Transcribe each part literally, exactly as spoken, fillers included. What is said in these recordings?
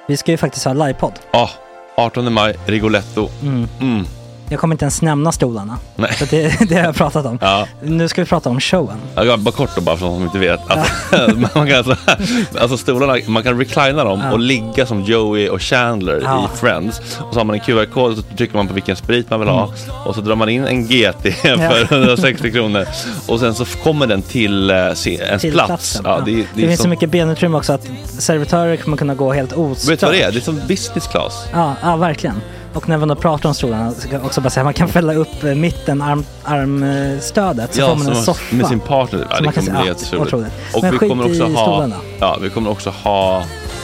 Vi ska ju faktiskt ha livepodd. Ja, artonde maj, Rigoletto. Mm. Mm. Jag kommer inte ens nämna stolarna. Nej. För det, det har jag pratat om. Ja. Nu ska vi prata om showen. Ja, bara kort då, bara för de som inte vet. Alltså, man kan alltså, alltså stolarna, man kan reclina dem ja. och ligga som Joey och Chandler ja. i Friends. Och så har man en Q R-kod och så trycker man på vilken sprit man vill ha. Mm. Och så drar man in en G T för hundrasextio kronor. Och sen så kommer den till uh, ens till plats. Ja, ja. det, det, det finns som... så mycket benutrymme också att servitörer kommer kunna gå helt ostört. Vet du vad det är? Det är som business class. Ja, ja verkligen. Och när man då pratar om stolarna så kan jag också bara säga att man kan fälla upp mitten, arm, armstödet så ja, får man en soffa. Med sin partner. Ja, det kommer bli helt otroligt. Och men vi kommer också ha, stolarna. ja, vi kommer också ha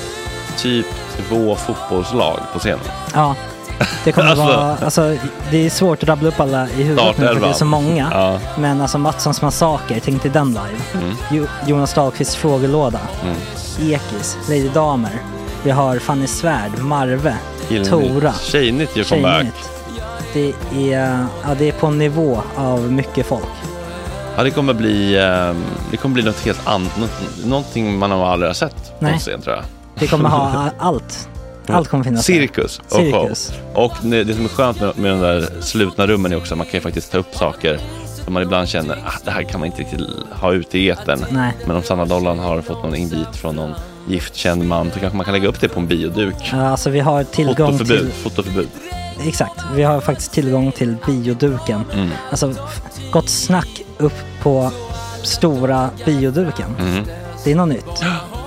typ två fotbollslag på scenen. Ja, det kommer alltså, vara, alltså det är svårt att rabbla upp alla i huvudet nu för det är så många. Ja. Men alltså Mattssons massaker, tänk till den live. Mm. Jo, Jonas Dahlqvists frågelåda. Mm. Ekis, Lady Damer. Vi har Fanny Svärd, Marve, Gillnytt. Tora. Tjejnytt gör comeback. Det är, ja, det är på en nivå av mycket folk. Ja, det kommer bli, det kommer bli något helt annat. Någonting man har aldrig har sett på scen, tror jag. Vi kommer ha allt. Allt kommer finnas. Cirkus och Cirkus. show. Och det som är skönt med, med de där slutna rummen är också att man kan ju faktiskt ta upp saker som man ibland känner att det här kan man inte riktigt ha ute i etern. Nej. Men om Sanna Dollan har fått någon invit från någon giftkänd man så kanske man kan lägga upp det på en bioduk. Ja, alltså vi har tillgång fotoförbud, till... Fotoförbud. Exakt, vi har faktiskt tillgång till bioduken. Mm. Alltså, gott snack upp på stora bioduken. Mm. Det är något nytt.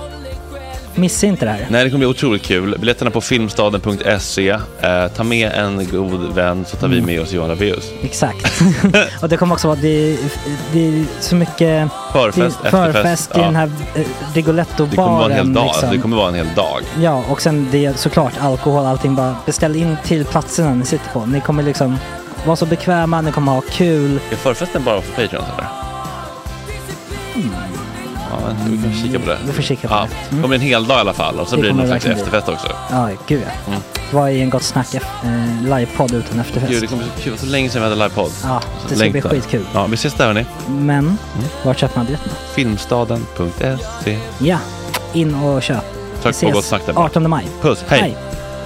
Missa inte det här. Nej, det kommer bli otroligt kul. Biljetterna på filmstaden punkt se. Eh, ta med en god vän så tar mm. vi med oss Johan Rabaeus. Exakt. Och det kommer också vara det, det är så mycket förfest, det, förfest i ja. den här eh, Rigoletto-baren. Det kommer vara en hel dag. Liksom. Det kommer vara en hel dag. Ja, och sen det är såklart alkohol, allting. Bara beställ in till platserna ni sitter på. Ni kommer liksom vara så bekväma, ni kommer ha kul. Är förfesten bara för Patreon eller? Mm. Ja, vi kan kika på det. Vi får kika på ja, det. Mm. Det kommer en hel dag i alla fall. Och så det blir det någon slags efterfest också. Ja, gud ja. Mm. Vad är en gott snack eh, livepodd utan efterfest? Gud, det kommer så kul. Så länge sedan vi hade livepodd. Ja, det ska Längtar. bli skitkul. Ja, vi ses där hörni. Men, mm. var köper man biljetterna? filmstaden punkt se. Ja, in och köp. Tack på gott snack där. artonde maj. Puss, hej. hej.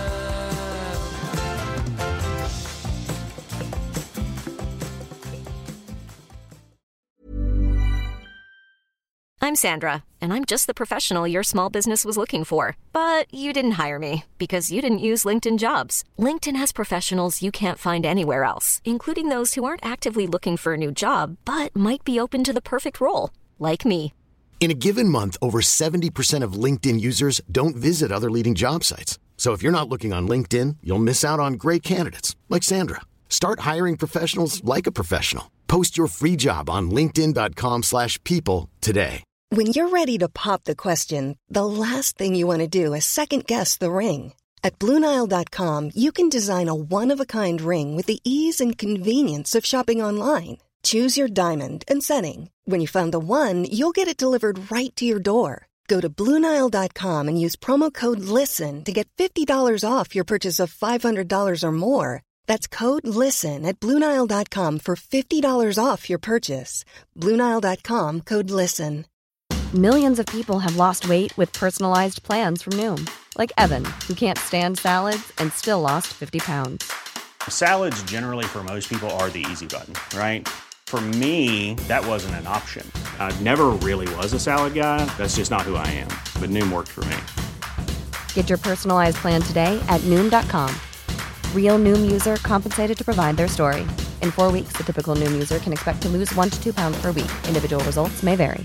I'm Sandra, and I'm just the professional your small business was looking for. But you didn't hire me because you didn't use LinkedIn Jobs. LinkedIn has professionals you can't find anywhere else, including those who aren't actively looking for a new job, but might be open to the perfect role, like me. In a given month, over seventy percent of LinkedIn users don't visit other leading job sites. So if you're not looking on LinkedIn, you'll miss out on great candidates, like Sandra. Start hiring professionals like a professional. Post your free job on linkedin dot com slash people today. When you're ready to pop the question, the last thing you want to do is second-guess the ring. At Blue Nile dot com, you can design a one-of-a-kind ring with the ease and convenience of shopping online. Choose your diamond and setting. When you find the one, you'll get it delivered right to your door. Go to Blue Nile dot com and use promo code LISTEN to get fifty dollars off your purchase of five hundred dollars or more. That's code LISTEN at Blue Nile dot com for fifty dollars off your purchase. Blue Nile dot com, code LISTEN. Millions of people have lost weight with personalized plans from Noom. Like Evan, who can't stand salads and still lost fifty pounds. Salads generally for most people are the easy button, right? For me, that wasn't an option. I never really was a salad guy. That's just not who I am. But Noom worked for me. Get your personalized plan today at Noom dot com. Real Noom user compensated to provide their story. In four weeks, the typical Noom user can expect to lose one to two pounds per week. Individual results may vary.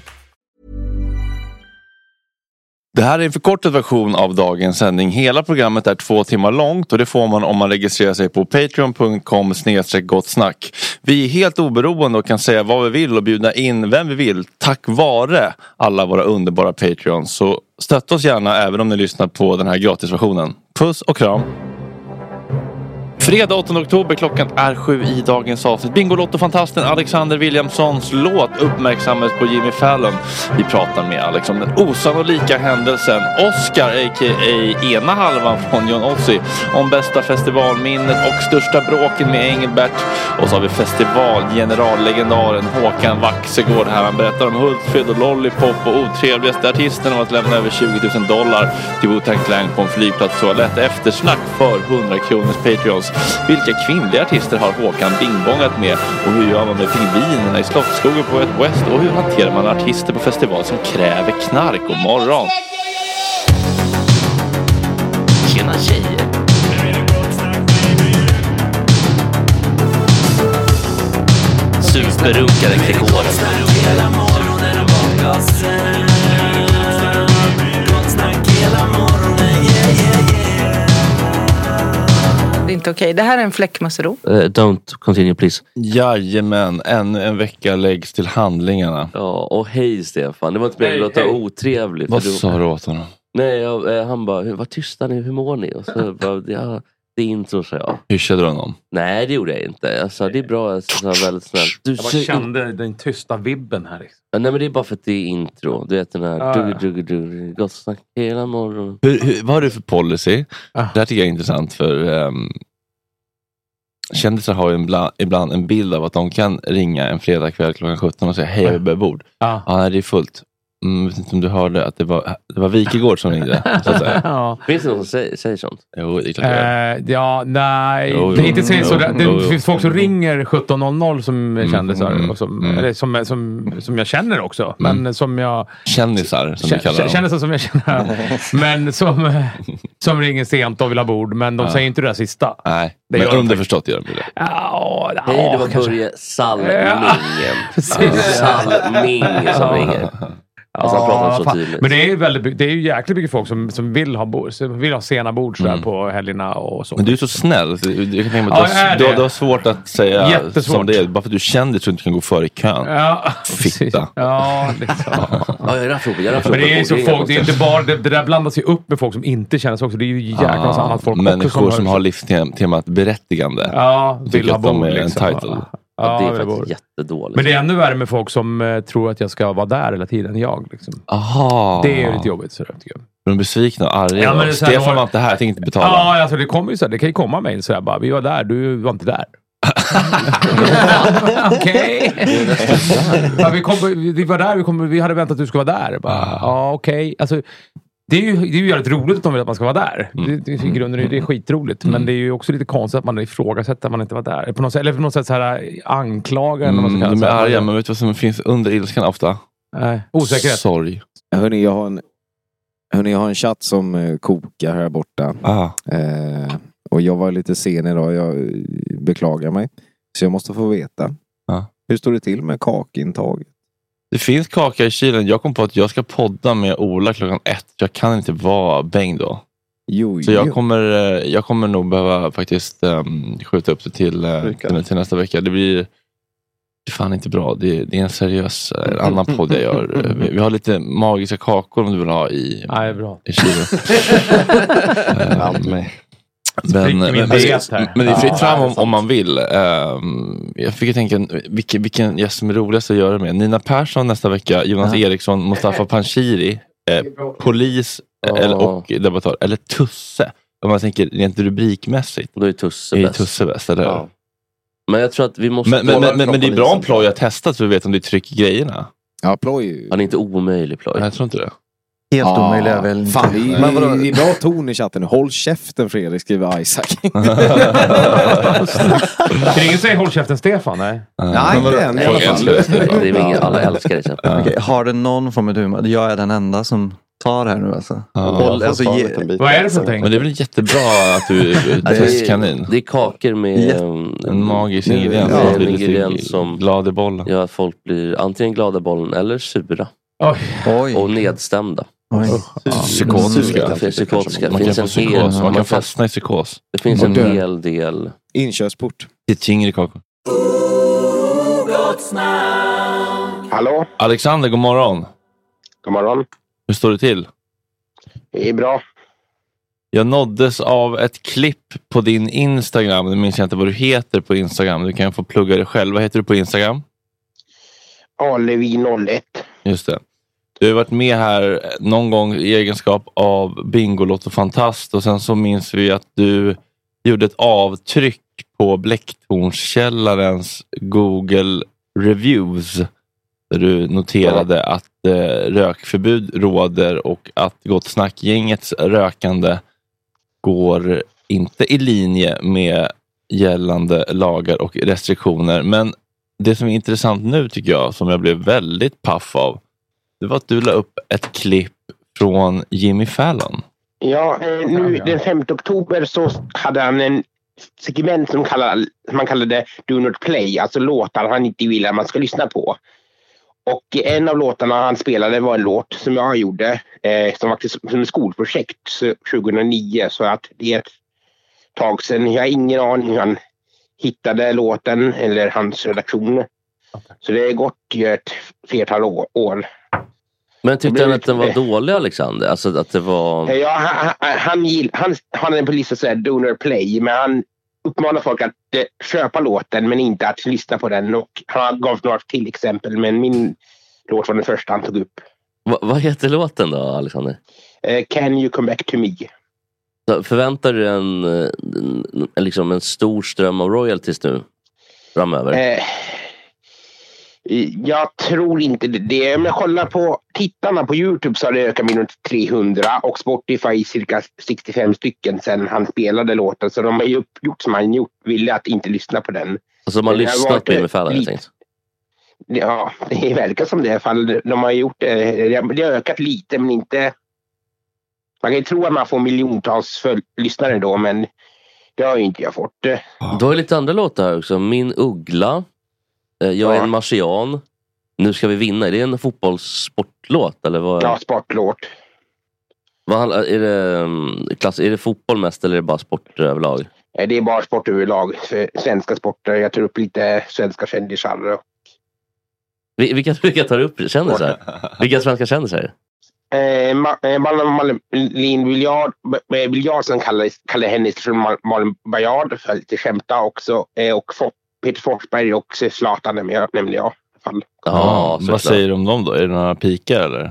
Det här är en förkortad version av dagens sändning. Hela programmet är två timmar långt och det får man om man registrerar sig på patreon punkt com snedstreck gott snack. Vi är helt oberoende och kan säga vad vi vill och bjuda in vem vi vill tack vare alla våra underbara Patreons. Så stötta oss gärna även om ni lyssnar på den här gratisversionen. Puss och kram! Fredag åttonde oktober, klockan är sju i dagens avsnitt. Bingolotto-fantasten Alexander Williamsons låt uppmärksammas på Jimmy Fallon. Vi pratar med Alex om den osannolika händelsen Oscar, a k a ena halvan från John Ossie, om bästa festivalminnet och största bråken med Engelbert. Och så har vi festivalgenerallegendaren Håkan Vaxegård här. Han berättar om Hultsfred och Lollipop och otrevligaste artisten om att lämna över tjugo tusen dollar till Wu-Tang Clan på en flygplatstoalett. Eftersnack för hundra kronors Patreons. Vilka kvinnliga artister har Håkan bingbongat med? Och hur gör man med pingvinerna i Slottsskogen på ett West? Och hur hanterar man artister på festival som kräver knark och morgon? Tjena tjejer! Superrunkare Gregoren. Det är inte okej. Det här är en fläckmussero. Uh, don't continue please. Jajamän, en, en vecka läggs till handlingarna. Ja, och hej Stefan. Det var inte meningen att låta otrevligt. Vad du... sa du åt honom? Nej, jag, han bara, vad tysta ni, hur mår ni? Och så bara, ja, det är intro, så jag. Hyschade du honom? Nej, det gjorde jag inte. Jag sa, det är bra, jag sa väldigt snällt. Du jag bara kände in... den tysta vibben här. Liksom. Ja, nej, men det är bara för att det är intro. Du vet den här, ah, dugg, dugg, dugg, gott snack hela morgonen. Hur, hur, vad har du för policy? Ah. Det här tycker jag är intressant för... Um... Kändisar har ju ibland, ibland en bild av att de kan ringa en fredag kväll klockan sjutton och säga hej, vi behöver bord. Ja, ah, det är fullt. Mm, jag vet inte om du hörde att det var, det var Wikegård som ringde. Så att säga. Ja. Finns det någon som säger, säger sånt? Jo, det är klart det uh, Ja, nej. Jo, det är inte så, jo, så det, det jo, finns folk som ringer sjutton noll noll som mm, kändisar. Mm, och som, mm. eller som, som, som jag känner också. Men mm. som jag... Kändisar, som du kallar dem. Kändisar som jag känner. Men som, som ringer sent och vill ha bord. Men de ja. säger inte det där sista. Nej, det men underförstått gör de det. Ja, ja, hej, det var Börje Salmingen. Ja, Salming som ringer. Alltså, ja, så men det är ju väldigt, det är ju jäkligt mycket folk som, som vill ha bord, som vill ha sena bord sådär mm. på helgerna och så. Men du är så snäll. Du, kan tänka att ja, du, du, du har svårt att säga jättesvårt. Som det är. Bara för att du känner så att du kan gå före i kön. Ja, fitta. Ja, liksom. Ja, jag är raffrob, jag är raffrob. Men det är ju så folk, det är inte bara, det, det där blandas ju upp med folk som inte känner sig också. Det är ju jäkla massa annat folk människor också som, som har livstemat berättigande. Ja, vill ha bord liksom. Entitled. Ja, det är faktiskt jättedåligt. Men det är ännu värre med folk som uh, tror att jag ska vara där hela tiden, jag liksom. Aha. Det är lite jobbigt så där, tycker jag. De är besvikna och arga. Ja, men Stefan var inte här, jag tänkte inte betala. Ja, alltså det kommer ju så här, det kan ju komma mejl så jag bara, vi var där, du var inte där. Okej. Ja, vi, kom, vi, vi var där, vi, kom, vi hade väntat att du skulle vara där. Bara, ja, okej. Okay. Alltså, det är ju, det är ju jävligt roligt att de vill att man ska vara där. Mm. Det, det, I grunden är det skitroligt. Mm. Men det är ju också lite konstigt att man ifrågasätter att man inte var där. På något sätt, eller på något sätt så här anklagar. Mm, de är arga, men vet du vad som finns under ilskan ofta? Nej, osäkerhet. Sorg. Hörrni, jag har en, hörrni, jag har en chatt som eh, kokar här borta. Eh, och jag var lite sen idag. Jag beklagar mig. Så jag måste få veta. Ah. Hur står det till med kakintaget? Det finns kaka i kylen. Jag kom på att jag ska podda med Ola klockan ett. Jag kan inte vara bäng då. Jo, så jag kommer, jag kommer nog behöva faktiskt um, skjuta upp det till, uh, till nästa vecka. Det blir det fan inte bra. Det, det är en seriös en annan podd jag gör. Vi, vi har lite magiska kakor om du vill ha i, ja, bra. i kylen. um, Men, men, men, men det är fritt fram om, om man vill. um, Jag fick tänka vilken, vilken gäst som är roligast att göra med. Nina Persson nästa vecka, Jonas ja. Eriksson, Mustafa Panshiri, eh, polis oh. eller, och debattör. Eller Tusse. Om man tänker rent rubrikmässigt. Då är Tusse är bäst, Tusse bäst eller? Ja. Men jag tror att vi måste. Men, men, men, men, men det är bra om Ploj har testat så vi vet om det är tryck i grejerna. Ja, Ploj. Han är inte omöjlig, Ploj. Jag tror inte det. Helt ah, omöjlig är väl fan, vi, men vadå? Vi, vi är bra ton i chatten. Håll käften, Fredrik, skriver Isaac. Det är ingen säger håll käften, Stefan, nej? Nej, inte än. Det är ingen, alla älskar det chatten. Okay, har det någon form av humor? Jag är den enda som tar här nu alltså. Ja, Håll, alltså ge... Vad är det för någonting? Men det är väl jättebra att du är testkanin. Det är kakor med ja. en magisk ingrediens. Ja, en ingrediens som glad i bollen. Ja, att folk blir antingen glada i bollen eller sura. Oj. Och nedstämda. Psykotiska. Psykotiska. Man kan få psykos. Man kan fastna i psykos. Det finns en hel del. Inkörsport. Det är tyngre kakor. Hallå? Alexander, god morgon. God morgon. Hur står det till? Det är bra. Jag nåddes av ett klipp på din Instagram. Nu minns jag inte vad du heter på Instagram. Du kan få plugga det själv. Vad heter du på Instagram? Alevi noll ett. Just det. Du har varit med här någon gång i egenskap av Bingolotto Fantast. Och sen så minns vi att du gjorde ett avtryck på Blecktornskällarens Google Reviews. Där du noterade ja. att eh, rökförbud råder och att Gott Snack-gängets rökande går inte i linje med gällande lagar och restriktioner. Men det som är intressant nu tycker jag, som jag blev väldigt paff av, det var att du la upp ett klipp från Jimmy Fallon. Ja, eh, nu den femte oktober så hade han en segment som kallade, man kallade Do Not Play, alltså låtar han inte vill att man ska lyssna på. Och en av låtarna han spelade var en låt som jag gjorde eh, som var som ett skolprojekt tjugohundranio, så att det är ett tag sedan. Jag har ingen aning hur han hittade låten eller hans redaktion. Så det är gått ju ett flertal år. Men tyckte han att den var dålig, Alexander? Alltså att det var... Ja, han, han, han, han, han är på listan så här, Do Not Play, men han uppmanar folk att eh, köpa låten men inte att lyssna på den, och han gav några till exempel, men min låt var den första han tog upp. Va, vad heter låten då, Alexander? Uh, Can You Come Back To Me. Så förväntar du en, en, liksom en stor ström av royalties nu framöver? Uh, jag tror inte det. Om jag kollar på tittarna på YouTube så har det ökat med runt trehundra och Spotify cirka sextiofem stycken sedan han spelade låten. Så de har ju gjort som han gjort, ville att inte lyssna på den. Alltså de har lyssnat på Jimmy Fallon, jag tänkte. Ja, det verkar som det i alla fall. De har gjort det. Det har ökat lite, men inte... Man kan ju tro att man får miljontals för lyssnare då, men det har ju inte jag fått. Du har ju lite andra låtar här också. Min uggla. Jag är ja. en marsian. Nu ska vi vinna. Är det en fotbollssportlåt? Eller vad? Ja, sportlåt. Vad, är, det, klass, är det fotboll mest eller är det bara sport överlag? Det är bara sport överlag. För svenska sporter. Jag tar upp lite svenska kändisar. Vilka, vilka tar du upp kändisar? Vilka svenska kändisar? Eh, Malin Biljard, Biljard som kallar, kallar henne för Malin Bajard för lite skämta också. Eh, och Peter Forsberg och Zlatan nämnde jag. Ja, vad säger du om dem då? Är det några pikar eller?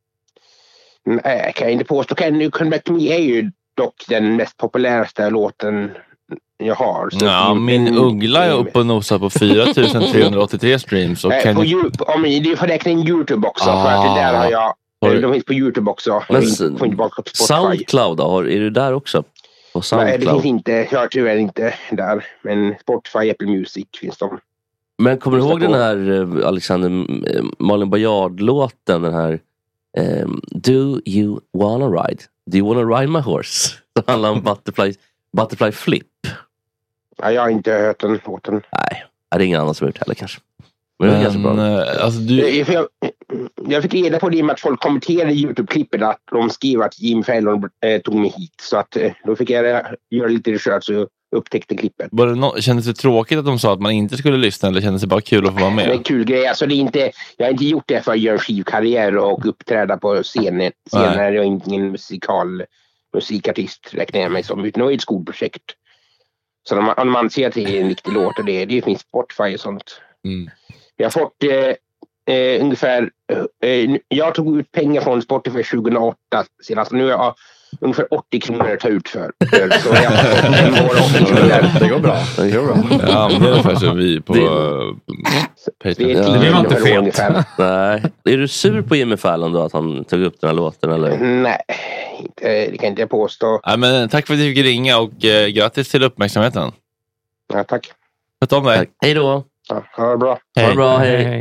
Nej, jag kan inte påstå. Can You Come Back To Me är ju dock den mest populäraste låten jag har. Så ja, min uggla är uppe och nosar på fyra tusen trehundraåttiotre streams. Och äh, på you... YouTube, om, det är för att räkna in YouTube också. Ah, för att det där har jag... Har... De finns på YouTube också. Men inte, inte bara på Soundcloud då? Är du där också? På Nej, det finns inte. Jag är tyvärr inte där. Men Spotify, Apple Music finns de. Men kommer du ihåg den här Alexander Malin Bajard-låten, den här um, Do you wanna ride? Do you wanna ride my horse? Det handlar om butterfly, butterfly flip. Ja, jag har inte hört den låten. Nej, det är ingen annan som har hört heller kanske. Men, Men det är ganska bra. Alltså, du... jag, jag fick reda på det med att folk kommenterade i YouTube-klippet att de skrev att Jim Fallon eh, tog mig hit. Så att eh, då fick jag göra lite research och upptäckte klippet. Var det no- kändes det tråkigt att de sa att man inte skulle lyssna, eller kändes det bara kul att få vara med? Det är en kul grej. Alltså, det är inte, jag har inte gjort det för att göra skivkarriär och uppträda på scenen. Senare jag är inte en musikal, musikartist räknar jag mig som. Utan det är ett skolprojekt. Så om, om man ser att det är en viktig låt och det, det finns Spotify och sånt. Mm. Jag har fått eh, eh, ungefär... Eh, jag tog ut pengar från Spotify tjugohundraåtta senast. Nu har jag ungefär åttio kronor att ta ut för. för så jag har fått fem år åttio kronor. Det går bra. Det går bra. Ja, men det är ungefär som vi på... Det, Patreon. det, det var inte fel. Ungefär. Nej. Är du sur på Jimmy Fallon då att han tog upp den här låten? Eller? Nej, inte, det kan inte jag påstå. Nej, men tack för att du fick ringa och eh, grattis till uppmärksamheten. Ja, tack. Sköt om dig. Tack. Hej då. Ja, ha det bra. Hej. Ha det bra, hej. hej.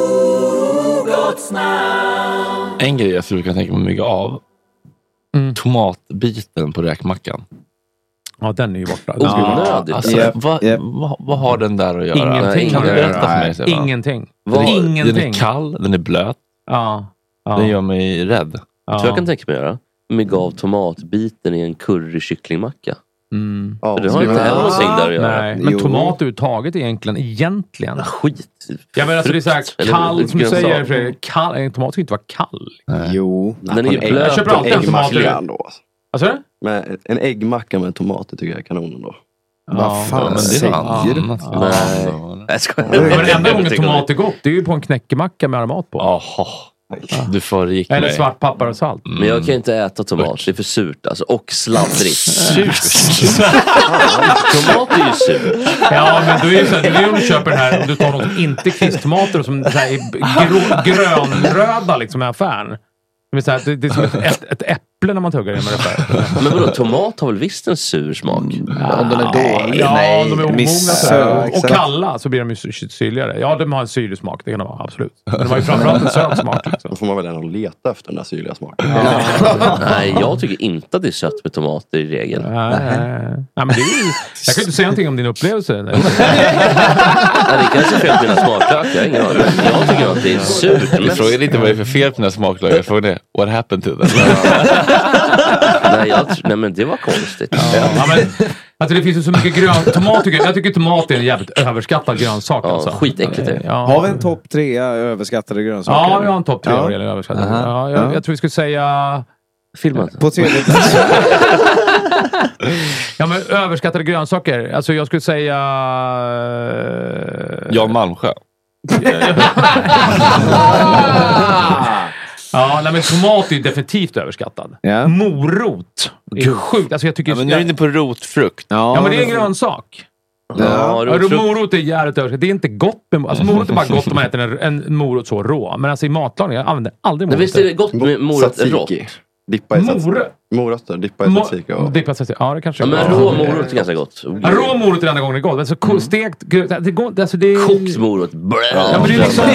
En grej jag skulle kunna tänka mig mycket av. Mm. Tomatbiten på räkmackan. Ja, den är ju borta. Ja, alltså, yep, vad, yep. vad, vad har den där att göra? Ingenting. Kan du berätta för mig? Nej, ingenting. Den är, Ingenting. Den är kall, den är blöt. Ja. ja. Den gör mig rädd. Ja. Så jag kan tänka mig göra. Mig gav tomatbiten i en currykycklingmacka. Mm. Ja, det har inte heller någonting där att göra. Nej, men jo. Tomat uttaget egentligen, egentligen. Ja, skit. Jag menar, alltså det är så här kall, eller, som du säger, Fredrik, kall, en tomat ska inte vara kall. Nej. Jo. Den är ju blöt. Jag köper alltid en tomat. Alltså? Alltså? med en äggmacka med tomater tycker jag är kanonen då. Ja, vad fan men säger du? Nej. Jag skojar. Men enda gången tomat är gott, det är ju på en knäckemacka med aromat på. Jaha. Du föregick mig. Eller svartpappar och salt. Men jag kan inte äta tomat, det är för surt alltså. Och sladdrigt. Surt? Tomat är ju surt. Ja, men då är det så här, det är om du köper den här, om du tar något, inte kvisttomater som så här, grå, grönröda liksom i affären. Det är, så här, det, det är som ett, ett, ett äpple när man tuggar det med det för. Men vadå, tomat har väl visst en sur smak? Ja, om de är dåliga. Ja, nej, om de är omogna så, och kalla så blir de ju syrligare. Ja, de har en syrlig smak, det kan de ha, absolut. Men de har ju framförallt en söt smak. Liksom. Då får man väl ändå leta efter den där syrliga smaken. Ja. Nej, jag tycker inte att det är sött med tomater i regel. Nej, nej. Nej, men det är ju, jag kan inte säga någonting om din upplevelse. Nej, det kanske är fel på mina smaklökar, jag har ingen aning. Jag tycker att det är surt. Vi frågar inte vad det är för fel på dina smaklökar. Jag frågar det, what happened to them? nej, jag, nej, men det var konstigt. Ja, ja, men, alltså det finns ju så mycket grön tomat. Tycker, jag tycker tomat är en jävligt överskattad grönsak. Ja, alltså. Skitäckligt. Ja. Har vi en topp tre överskattade grönsaker? Ja, vi har en topp tre ja. Eller överskattade. Uh-huh. Ja, jag, jag tror vi skulle säga... Filmen. På tredje plats. Ja, men överskattade grönsaker. Alltså jag skulle säga... Jan Malmsjö. Ja, nej, men tomat är ju definitivt överskattad. Yeah. Morot är sjukt. Alltså jag tycker ja, men nu är det på rotfrukt. Ja, ja, men det är en grönsak. Ja, ja, rotfrukt. Morot är jävligt överskattad. Det är inte gott med, alltså morot är bara gott om man äter en, en morot så rå. Men alltså i matlagning, jag använder aldrig morot. Men visst är det gott med morot rått? Dippa i Morot. Morötter, dippa i tzatziki. Mo- dippa i tzatziki, ja det kanske ja, men rå morot är ganska gott. Ja, rå morot är den enda gången det är gott. Alltså mm. stekt, det går, alltså det är... Kokt morot. Ja, men det är liksom...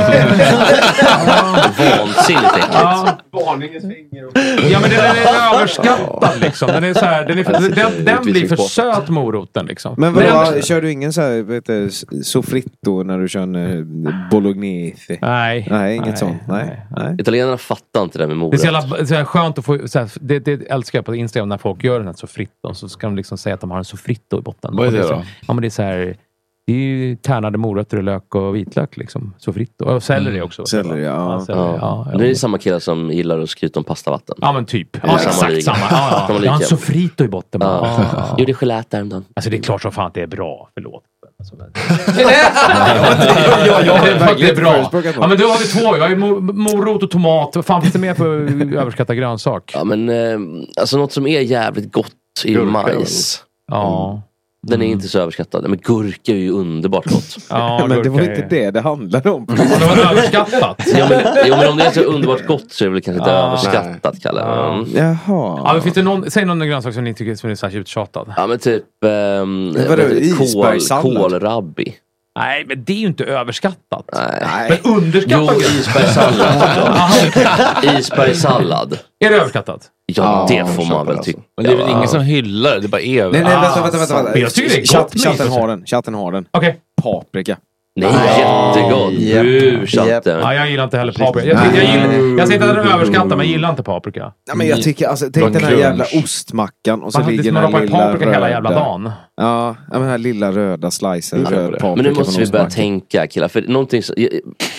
Vansinnigt äckligt. Ja. Varningens finger. Ja, men den är överskattad liksom. Den är så här, den, är för, den, den blir för söt moroten liksom. Men vadå, kör du ingen så här, vet du, sofritto när du kör en bolognese? Nej. Nej, inget nej, sånt. Nej. Nej. Italienarna fattar inte det med morot. Det är så jävla, så här skönt att få, så här, det, det älskar jag på Instagram när folk gör den här sofritto, så ska de liksom säga att de har en sofritto i botten. Vad är det, det så, då? ja, men det är så här, det är ju tärnade morötter och lök och vitlök liksom, sofritto. Och selleri också. Selleri, ja. Ja, selleri, ja. Ja, ja. Det är samma killar som gillar att skryta om pastavatten. Ja, men typ. Ja, exakt samma. samma. Ja, ja. Jag har en sofritto i botten. Ja. Ja, ja. Gjorde gelät däromdagen. Alltså det är klart som fan att det är bra. Förlåt. Alltså, ja, ja, ja, det är bra. Ja, men då har vi två. Jag har ju morot och tomat. Vad fan finns det mer för överskattad grönsak? Ja, men eh, alltså något som är jävligt gott är ju majs. Ja. Mm. Den är inte så överskattad. Men gurka är ju underbart gott. Ja, men det var inte det det handlade om. Det var överskattat. Ja, men, ja, men om det är så underbart gott så är det väl kanske inte ah, överskattat, kallar jag. Jaha. Ja, men finns det någon, säg någon grönsak som ni tycker som är särskilt uttjatad? Ja, men typ um, kål, kålrabbi. Nej, men det är ju inte överskattat. Nej. Men underskattat. Jo, isbergssallad. Isbergssallad. Är det överskattat? Ja, det får man väl tycka. Men det är väl ingen som hyllar det, det är bara är. Nej, nej, vänta, vänta, vänta. Men jag tycker det är gott. Chatten har den, chatten har den. Okej. Okay. Paprika. Nej, jättegott. Du, chatten. Ja, jag gillar inte heller paprika. Jag, jag, jag, gillar, jag säger inte att den är överskattad, men jag gillar inte paprika. Ja, men jag tycker, alltså, tänk den här jävla ostmackan och så man, ligger den här lilla paprika hela jävla dagen. Ja, den här lilla röda slicen. Mm. Röd paprika. Men nu måste vi börja tänka, killar, för någonting så... Jag,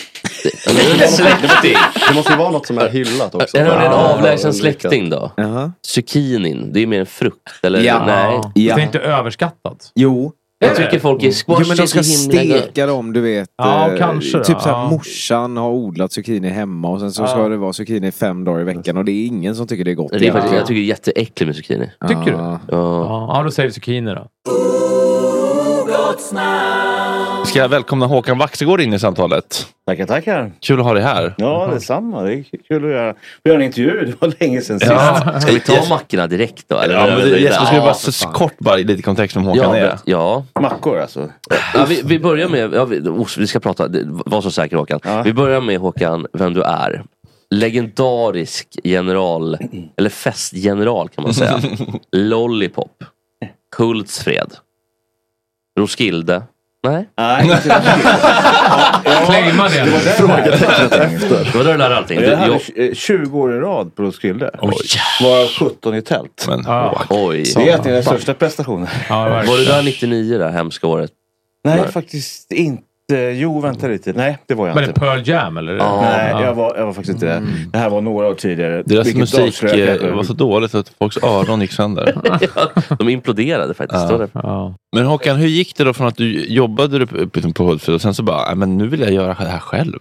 släkting. Det måste ju vara något som är hyllat också. Är det en avlägsen släkting då? Uh-huh. Zucchinin, det är mer en frukt. Eller? Ja. Nej. Ja. Det är inte överskattat. Jo. Jag tycker folk är squash. Jo, men de ska steka dem, du vet. Ja, eh, kanske. Typ såhär, ja. morsan har odlat zucchini hemma och sen så ja. ska det vara zucchini fem dagar i veckan och det är ingen som tycker det är gott. Det är faktiskt, jag tycker det är jätteäckligt med zucchini. Tycker du? Ja. Ja, ja, då säger vi zucchini då. Vi ska välkomna Håkan Vaxegård in i samtalet. Tackar, tackar. Kul att ha dig här. Ja, detsamma. Det är kul att göra, att göra en intervju. Det var länge sedan sist. Ja. Ska vi ta mackorna direkt då? Eller? Ja, men det, jag ska bara så kort bara lite kontext om Håkan ja, är. Ja. Mackor alltså. Ja, vi, vi börjar med, ja, vi, vi ska prata, var så säker Håkan. Ja. Vi börjar med Håkan, vem du är. Legendarisk general, eller festgeneral kan man säga. Lollipop. Hultsfred. Roskilde. Nej. Nej, inte Claima det. Det var det frågetecknet efter. Det var där du lärde allting. Jag hade tjugo år i rad på Roskilde. Var sjutton i tält. Men, ah. Oj. Det är den största prestationen. Ja, var det där nittionio där, hemska året? Nej, Nej. faktiskt inte. Eh, jo, vänta lite. Nej, det var jag var inte. Var det Pearl Jam eller? Ah, Nej, ja. jag, var, jag var faktiskt inte mm. det. Det här var några år tidigare. Deras musik var så dåligt att folks öron gick sönder. Ja, de imploderade faktiskt. Ja. Ja. Men Håkan, hur gick det då från att du jobbade uppe på Hultsfred och sen så bara, men nu vill jag göra det här själv?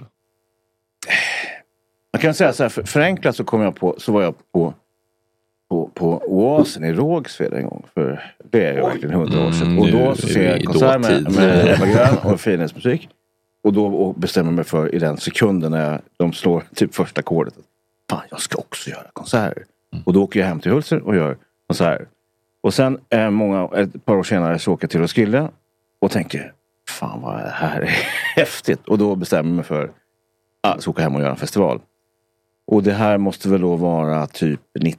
Man kan säga så här, för, förenklat så kom jag på, så var jag på På, på Oasen i Rågsved en gång. För det är ju verkligen hundra år sedan. Mm, och då så ser jag en konsert med, med Ebba Grön och finhetsmusik. Och då bestämmer jag mig för i den sekunden när jag, de slår typ första ackordet. Fan, jag ska också göra konserter. Mm. Och då åker jag hem till Hultsfred och gör konserter. Och sen eh, många, ett par år senare så åker jag till Roskilde och tänker, fan vad det här är häftigt. Och då bestämmer jag mig för att åka hem och göra en festival. Och det här måste väl då vara typ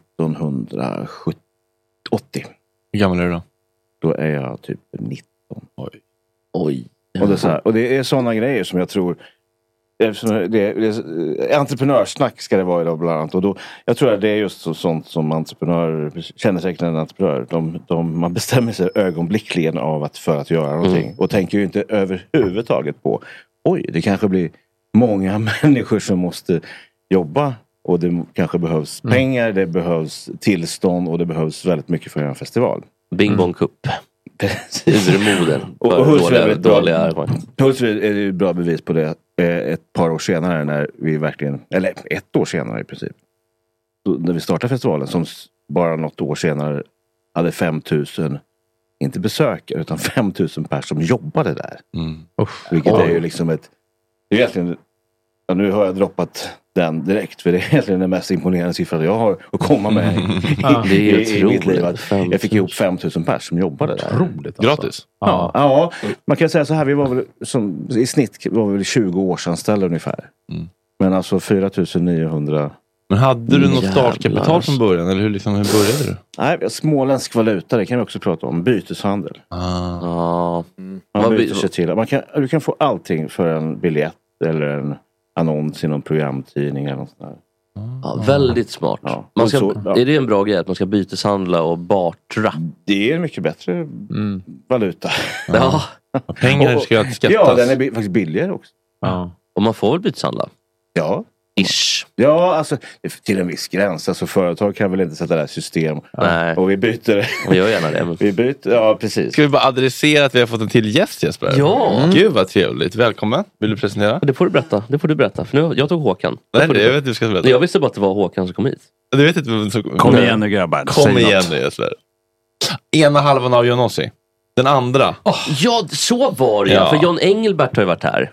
nittonhundraåttio. Hur gammal är du då? Då är jag typ nitton. Oj. Oj. Och det är, så här, och det är sådana grejer som jag tror... Det är, det är, entreprenörssnack ska det vara idag bland annat. Och då, jag tror att det är just så, sånt som entreprenör... Känner säkert en entreprenör. De, de, man bestämmer sig ögonblickligen av att, för att göra någonting. Mm. Och tänker ju inte överhuvudtaget på... Oj, det kanske blir många människor som måste... jobba och det kanske behövs mm. pengar, det behövs tillstånd och det behövs väldigt mycket för en festival. Bing bong cup. Urmoden. Och, och Hultsfred är ju bra bevis på det ett par år senare när vi verkligen, eller ett år senare i princip. När vi startade festivalen som bara något år senare hade fem tusen inte besökare utan fem tusen personer som jobbade där. Mm. Uff, vilket oh. är ju liksom ett det är egentligen ja, nu har jag droppat den direkt för det är egentligen den mest imponerande siffran jag har att komma med i, ja, det är i, i mitt liv. Jag fick ihop fem tusen personer som jobbade där. Otroligt, alltså. Gratis? Ja. Ja, man kan säga så här, vi var väl som, i snitt var vi väl tjugo årsanställda ungefär. Mm. Men alltså fyra tusen niohundra. Men hade du något startkapital från början? Eller hur, liksom, hur började du? Nej, småländsk valuta, det kan vi också prata om. Byteshandel. Ah. Ah. Mm. Man byter sig till. Man kan, du kan få allting för en biljett eller en annons i någon programtidning eller något sånt där. Ja, väldigt smart. Ja. Man ska, så, ja. Är det en bra grej att man ska byteshandla och bartra? Det är en mycket bättre mm. valuta. Ja. Ja. Pengar ska skattas. Ja, den är faktiskt billigare också. Ja. Och man får väl byteshandla? Ja. Ish. Ja, alltså till en viss gräns. Alltså företag kan väl inte sätta det här system. Nej. Och vi byter. Vi gör gärna det. Men... Vi byter, ja precis. Ska vi bara adressera att vi har fått en till gäst, Jesper? Ja. Mm. Gud vad trevligt. Välkommen. Vill du presentera? Det får du berätta. Det får du berätta. För nu, jag tog Håkan. Nej, det, jag vet inte du ska berätta. Jag visste bara att det var Håkan som kom hit. Du vet inte vem som kom. Kom igen nu grabbar. Kom Säg igen något. Nu Jesper. Ena halvan av Jonossi. Den andra. Oh, ja, så var det. Ja. För John Engelbert har ju varit här.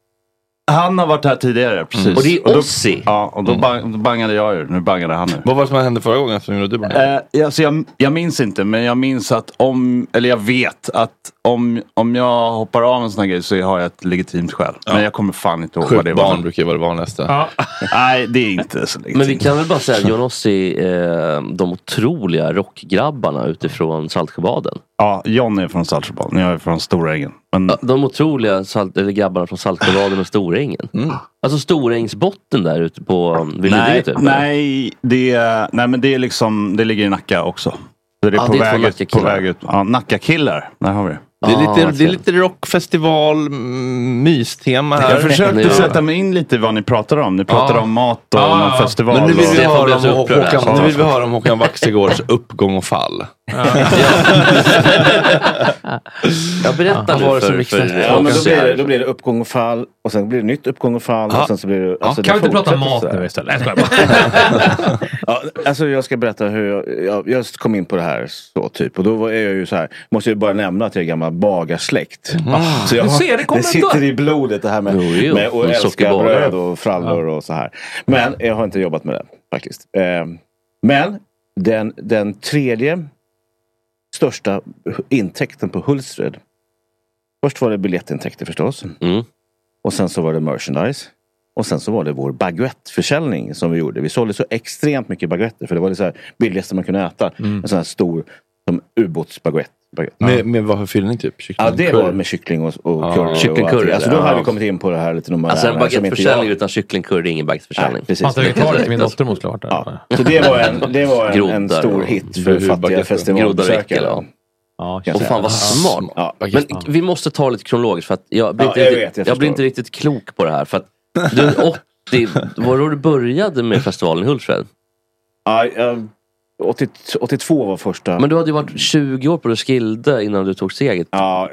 Han har varit här tidigare, precis. Mm. Och det är Ossi. Ja, och då, mm. bang, då bangade jag ju. Nu bangade han nu. Vad var det som hände förra gången? Som du eh, alltså jag, jag minns inte, men jag minns att om... Eller jag vet att om, om jag hoppar av en sån här grej så har jag ett legitimt skäl. Ja. Men jag kommer fan inte ihåg vad det var. Barn brukar vara det vanligaste. Ja. Nej, det är inte så legitimt. Men vi kan väl bara säga John Ossi, eh, de otroliga rockgrabbarna utifrån Saltsjöbaden. Ja, John är från Saltsjöbaden. Jag är från Storängen. Men... De otroliga salt, eller grabbarna från Saltsjöbaden och Storängen. Mm. Alltså Storängsbotten där ute på nej, typ, nej, det är, nej, men det är liksom, det ligger i Nacka också. Så det är, ah, på, det är väg ut, på väg ut. Ja, Nacka-killar, där har vi det. Det är, lite, ah, det är lite rockfestival, mystema här. Jag försökte sätta mig in lite vad ni pratar om. Ni pratar ah. om mat och ah. någon festival. Men nu vill vi, och... höra, om Håkan, nu vill vi höra om Håkan Waxegårds uppgång och fall. Ja. Jag berättar ja, nu för, för, för, för ja, men då, blir det, då blir det uppgång och fall. Och sen blir det nytt uppgång och fall. Ja. Och sen så blir det, alltså, ja, kan det vi inte prata mat nu istället? Ja, alltså jag ska berätta hur jag, jag just kom in på det här så typ. Och då är jag ju så här, måste jag bara nämna att jag är gammal bagarsläkt. Mm. Så jag har, ser, det, det sitter då. I blodet det här med, jo, jo. med att älska bröd och frallor ja. Och så här. Men jag har inte jobbat med det faktiskt. Men den, den tredje största intäkten på Hultsfred. Först var det biljettintäkter förstås. Mm. Och sen så var det merchandise. Och sen så var det vår baguetteförsäljning som vi gjorde. Vi sålde så extremt mycket baguetter. För det var det så här billigaste man kunde äta. Mm. En sån här stor som ubåtsbaguette. Med, med vad för fyllning typ? Kyckling, ja, det curry. Var med kyckling och, och ah. curry. Kycklingcurry. Alltså då hade vi kommit in på det här lite nummer. Alltså en baguetteförsäljning utan kycklingcurry är ingen baguetteförsäljning. Nej, precis. Fast det är klart, min dotter måste ha varit där. Ja. Så det var en, det var en, en stor hit för fattiga festivalbesökare. Ja. Ja, och fan vad smart. Ja, men ja. Vi måste ta lite kronologiskt för att jag blir, ja, inte, jag riktigt, vet, jag jag blir inte riktigt klok på det här. För att du åttio, var då du började med festivalen i Hultsfred? Ja, uh, åttio, åttiotvå var första. Men du hade ju varit tjugo år på Roskilde innan du tog steget. Ja.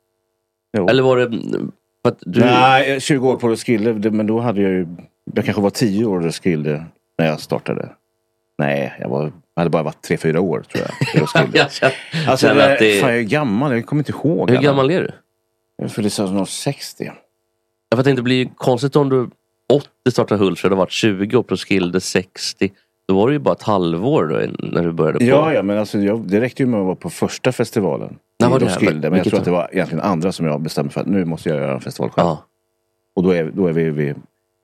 Jo. Eller var det... För att du... Nej, tjugo år på Roskilde, men då hade jag ju... Jag kanske var tio år på Roskilde när jag startade. Nej, jag var... Jag hade bara varit tre, fyra år tror jag. jag känner, alltså, känner att det... fan, jag är gammal, jag kommer inte ihåg. Hur alla. Gammal är du? Jag fyllde snart sextio. Jag vet inte, det blir ju konstigt om du åttio startade Hultsfred och har varit tjugo år på Roskilde, sextio. Då var det ju bara ett halvår då, när du började på. Ja, ja, men alltså, jag, det räckte ju med att vara på första festivalen. Nej, var det Roskilde, men jag tror att det var egentligen andra som jag bestämde för att nu måste jag göra en festival själv. Ja. Och då är, då är vi vid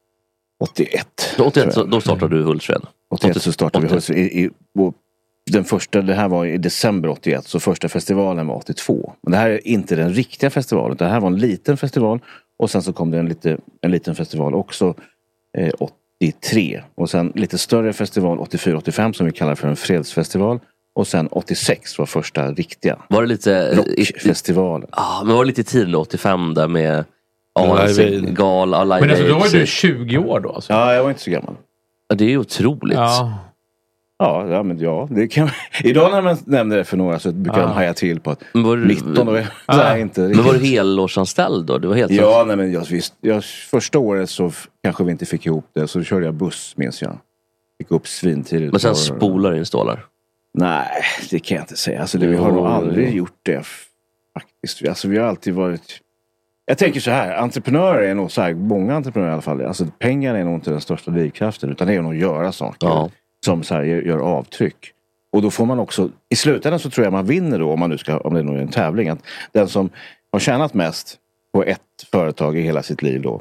åttioett. Då, åttioett så, då startade du Hultsfred? åttioett så startade vi Hultsfred. I, i, den första, det här var i december åttioett, så första festivalen var åttiotvå. Men det här är inte den riktiga festivalen. Det här var en liten festival och sen så kom det en, lite, en liten festival också eh, åttiotre. Och sen lite större festival åttiofyra åttiofem som vi kallar för en fredsfestival. Och sen åttiosex var första riktiga. Var det lite... Rockfestivalen. Ja, ah, men var det lite tid åttiofem där med... Ja, gal, alla men alltså, då var du tjugo år då? Alltså. Ja, jag var inte så gammal. Ja, det är ju otroligt. Ja. Ja, ja, men ja. Det kan... Idag när man nämner det för några så brukar ja. de haja till på att var du... nitton år. Ja. Nej, inte riktigt. Men var du helårsanställd då? Det var helt ja, så... nej, men jag, visst, jag, första året så kanske vi inte fick ihop det. Så körde jag buss, minns jag. Fick upp svintidigt. Men sen spolar och installer? Nej, det kan jag inte säga. Alltså, det, vi har nog aldrig gjort det faktiskt. Alltså, vi har alltid varit... Jag tänker så här, entreprenörer är nog så här, många entreprenörer i alla fall, alltså pengar är nog inte den största drivkraften, utan det är nog att göra saker ja. som så här, gör, gör avtryck. Och då får man också, i slutändan så tror jag man vinner då, om man nu ska, om det är en tävling, att den som har tjänat mest på ett företag i hela sitt liv då,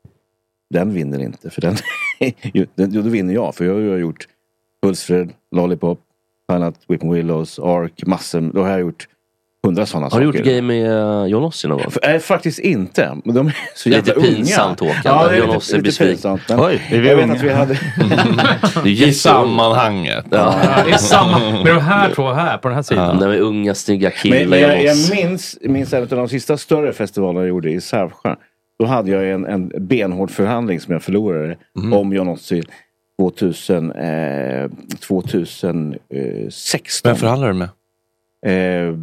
den vinner inte, för den, den då vinner jag, för jag har ju gjort Hultsfred, Lollipop, Planet, Whipping Willows, Ark, massor, då har jag gjort hundra sådana saker. Har du gjort grejer med John Ossie någon gång? Äh, faktiskt inte. De är så jävla unga. Lite pinsamt Håkan. Ja, det är John lite, Ossie lite pinsamt. Men oj, är vi jag unga? vet att vi hade... det är i sammanhanget. Ja. Ja, det är samma. Men de här två här, på den här sidan. Ja. De är unga, snygga killar. Men, men jag, jag minns, minns en av de sista större festivalerna jag gjorde i Sävsjö. Då hade jag en, en benhård förhandling som jag förlorade mm. om John Ossie tvåtusen, eh, tjugohundrasexton. Vem förhandlade du med? Eh,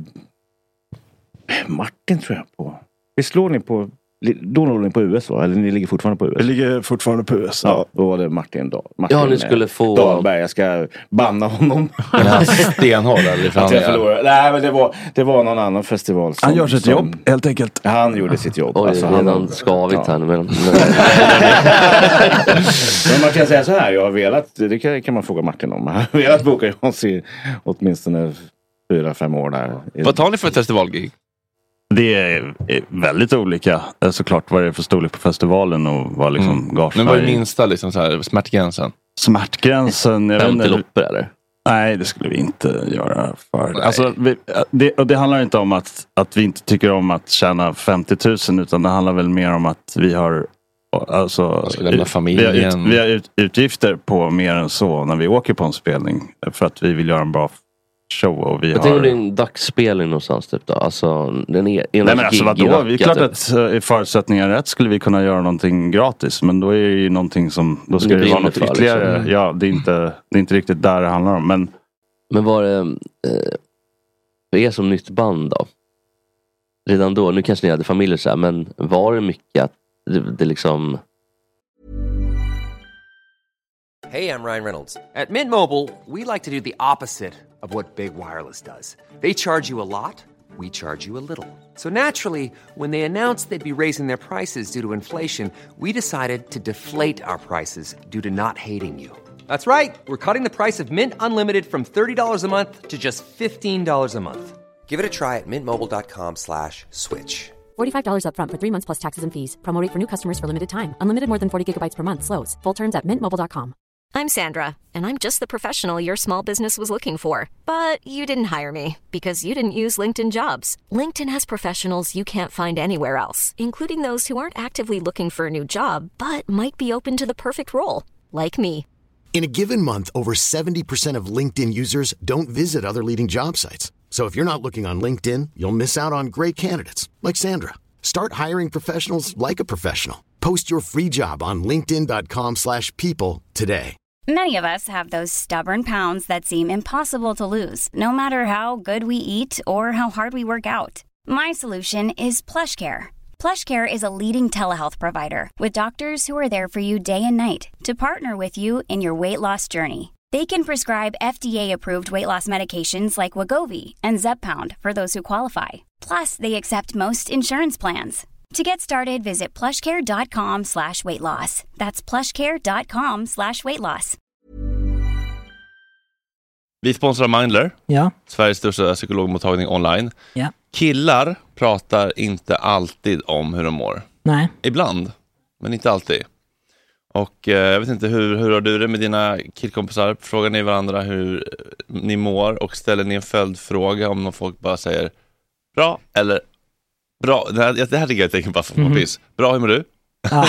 Martin tror jag på. Vi slår ni på då låg ni på U S va? Eller ni ligger fortfarande på U S? Vi ligger fortfarande på U S. Ja, då var det Martin Dahl. Martin, ja, ni skulle få... Dahlberg, jag ska banna honom. Stenhård eller? Nej, men det var, det var någon annan festival som, han gör sitt som, jobb, helt enkelt. Han gjorde sitt jobb. Oj, alltså, han har skavigt ja. här. Men, men man kan säga så här, jag har velat, det kan, kan man fråga Martin om. Jag har velat boka oss i åtminstone fyra, fem år där. Vad tar ni för ett festivalgig? Det är väldigt olika. Såklart vad det är för storlek på festivalen och vad liksom mm. gage. Men vad är minsta liksom så här, smärtgränsen? Smärtgränsen, jag vet inte. Loppor eller? Nej, det skulle vi inte göra för. Alltså, vi, det, och det handlar inte om att, att vi inte tycker om att tjäna femtio tusen, utan det handlar väl mer om att vi har alltså, vi har, ut, vi har ut, utgifter på mer än så när vi åker på en spelning. För att vi vill göra en bra show och vi jag har... tänker det är en dagsspelning någonstans typ då. Alltså den är Nej men alltså vadå? Det är klart typ. Att i förutsättningar rätt skulle vi kunna göra någonting gratis. Men då är det ju någonting som... Då ska det, det vara något för, ytterligare. Liksom. Ja, det är, inte, det är inte riktigt där det handlar om. Men, men var det... Eh, för er som nytt band då? Redan då, nu kanske ni hade familjer så här, men var det mycket att det, det liksom... Hey, I'm Ryan Reynolds. At Mint Mobile, we like to do the opposite of what Big Wireless does. They charge you a lot, we charge you a little. So naturally, when they announced they'd be raising their prices due to inflation, we decided to deflate our prices due to not hating you. That's right. We're cutting the price of Mint Unlimited from thirty dollars a month to just fifteen dollars a month. Give it a try at mintmobile.com slash switch. forty-five dollars up front for three months plus taxes and fees. Promo rate for new customers for limited time. Unlimited more than forty gigabytes per month. Slows full terms at mint mobile dot com. I'm Sandra, and I'm just the professional your small business was looking for. But you didn't hire me because you didn't use LinkedIn Jobs. LinkedIn has professionals you can't find anywhere else, including those who aren't actively looking for a new job, but might be open to the perfect role, like me. In a given month, over seventy percent of LinkedIn users don't visit other leading job sites. So if you're not looking on LinkedIn, you'll miss out on great candidates like Sandra. Start hiring professionals like a professional. Post your free job on linkedin dot com slash people today. Many of us have those stubborn pounds that seem impossible to lose, no matter how good we eat or how hard we work out. My solution is PlushCare. PlushCare is a leading telehealth provider with doctors who are there for you day and night to partner with you in your weight loss journey. They can prescribe F D A-approved weight loss medications like Wegovy and Zepbound for those who qualify. Plus, they accept most insurance plans. To get started, visit plushcare.com slash weight loss. That's plushcare.com slash weight loss. Vi sponsrar Mindler. Ja. Sveriges största psykologmottagning online. Ja. Killar pratar inte alltid om hur de mår. Nej. Ibland, men inte alltid. Och eh, jag vet inte, hur, hur har du det med dina killkompisar? Frågar ni varandra hur ni mår och ställer ni en följdfråga om någon folk bara säger bra eller bra? Det här, det här tycker jag är ett tecken på att man piss. Bra, hur mår du? Ja,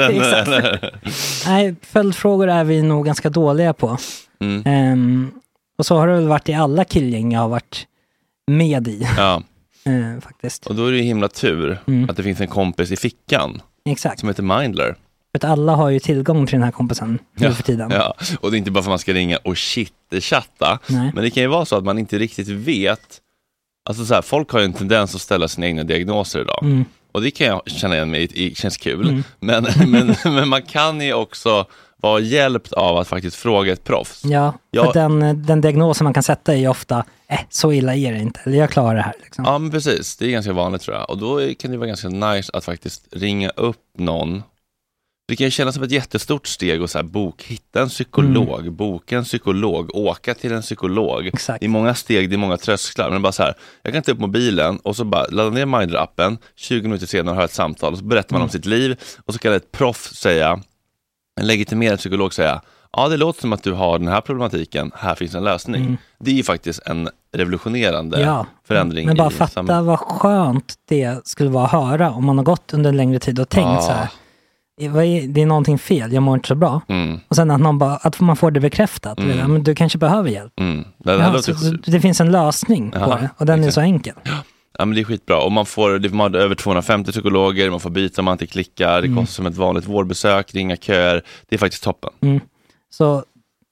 exakt. Nej, följdfrågor är vi nog ganska dåliga på. Mm. Um, och så har det väl varit i alla killgäng jag har varit med i. Ja. uh, faktiskt. Och då är det ju himla tur mm. att det finns en kompis i fickan. Exakt. Som heter Mindler. För att alla har ju tillgång till den här kompisen nu ja, för tiden. Ja, och det är inte bara för att man ska ringa och shit-chatta. Men det kan ju vara så att man inte riktigt vet. Alltså så här, folk har ju en tendens att ställa sina egna diagnoser idag. Mm. Och det kan jag känna igen mig i, det känns kul. Mm. Men, men, men man kan ju också vara hjälpt av att faktiskt fråga ett proffs. Ja, jag, för den, den diagnosen man kan sätta är ju ofta, eh, så illa är det inte. Eller jag klarar det här. Liksom. Ja, men precis. Det är ganska vanligt tror jag. Och då kan det vara ganska nice att faktiskt ringa upp någon. Det kan ju kännas som ett jättestort steg och så här, bok, hitta en psykolog, mm. boka en psykolog, åka till en psykolog. Exakt. Det är många steg, det är många trösklar. Men bara så här, jag kan ta upp mobilen och så bara ladda ner Mindler-appen, tjugo minuter senare har ett samtal och så berättar man mm. om sitt liv och så kan ett proffs säga, en legitimerad psykolog säga, ja det låter som att du har den här problematiken, här finns en lösning. Mm. Det är ju faktiskt en revolutionerande ja. förändring. Men bara i fatta samhället. Vad skönt det skulle vara att höra om man har gått under en längre tid och tänkt ja. så här. Det är någonting fel, jag mår inte så bra. Mm. Och sen att, någon bara, att man får det bekräftat. Mm. Men du kanske behöver hjälp. Mm. Det, ja, låter... så, det finns en lösning Aha, på det. Och den exakt. är så enkel. Ja, men det är skitbra. Och man får, man har över tvåhundrafemtio psykologer. Man får byta om man inte klickar. Det mm. kostar som ett vanligt vårdbesök. Ringa köer. Det är faktiskt toppen. Mm. Så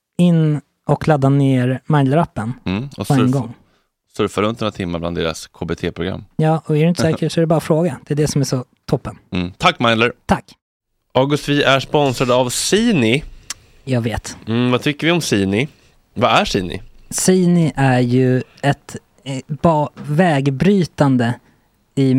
in och ladda ner Mindler-appen mm. och på surf, en gång. Surfa runt några timmar bland deras K B T-program. Ja, och är du inte säker så är det bara att fråga. Det är det som är så toppen. Mm. Tack Mindler. Tack. August, vi är sponsrade av Sini. Jag vet. Mm, vad tycker vi om Sini? Vad är Sini? Sini är ju ett eh, ba- vägbrytande i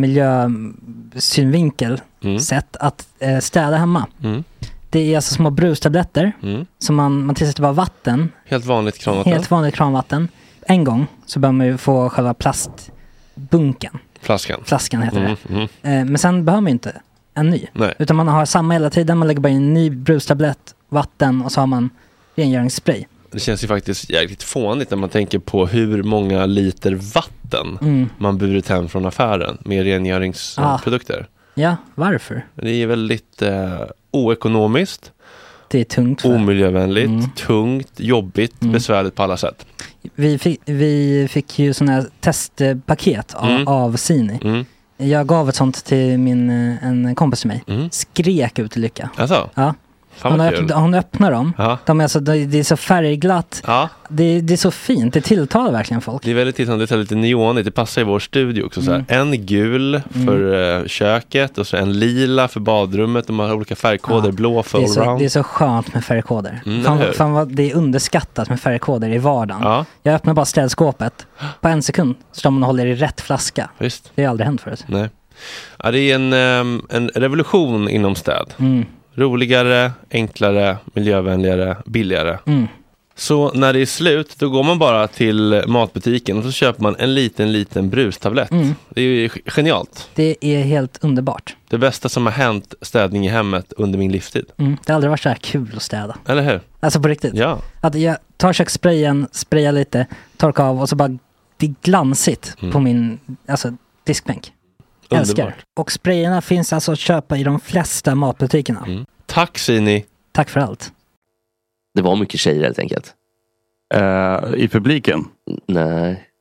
miljösynvinkel mm. sätt att eh, städa hemma. Mm. Det är alltså små brustabletter mm. som man, man tillsätter bara vatten. Helt vanligt kranvatten. Helt vanligt kranvatten. En gång så behöver man ju få själva plastbunken. Flaskan. Flaskan heter mm. det. Mm. Eh, men sen behöver man ju inte en ny. Nej. Utan man har samma hela tiden. Man lägger bara in en ny brustablett, vatten och så har man rengöringsspray. Det känns ju faktiskt jäkligt fånigt när man tänker på hur många liter vatten mm. man burit hem från affären med rengöringsprodukter. Ah. Ja, varför? Det är väldigt eh, oekonomiskt. Det är tungt. För. Omiljövänligt, mm. tungt, jobbigt, mm. besvärligt på alla sätt. Vi fick, vi fick ju sådana här testpaket av, mm. av Sini. Mm. Jag gav ett sånt till min, en kompis till mig. Mm. Skrek ut i lycka. Alltså? Ja. Hon, öpp, hon öppnar dem. Ja. De är alltså, det är så färgglatt. Ja. Det, det är så fint. Det tilltalar verkligen folk. Det är väldigt tilltalande. Det är lite neonigt. Det passar i vår studio också. Mm. Så här. En gul för mm. köket och så en lila för badrummet. De har olika färgkoder. Ja. Blå för allround. Det är så skönt med färgkoder. Mm, fan, fan vad det är underskattat med färgkoder i vardagen. Ja. Jag öppnar bara städskåpet. På en sekund står man och håller i rätt flaska. Visst. Det har aldrig hänt förut. Nej. Ja, det är en, um, en revolution inom städ. Mm. Roligare, enklare, miljövänligare, billigare. Mm. Så när det är slut, då går man bara till matbutiken och så köper man en liten, liten brustablett. Mm. Det är ju genialt. Det är helt underbart. Det bästa som har hänt städning i hemmet under min livstid. Mm. Det har aldrig varit så här kul att städa. Eller hur? Alltså på riktigt. Ja. Att jag tar kökssprayen, sprayar lite, torkar av och så bara det är glansigt mm. på min alltså, diskbänk. Älskar. Och sprayerna finns alltså att köpa i de flesta matbutikerna. Mm. Tack Sini. Tack för allt. Det var mycket tjejer helt enkelt. Uh, I publiken? Nej.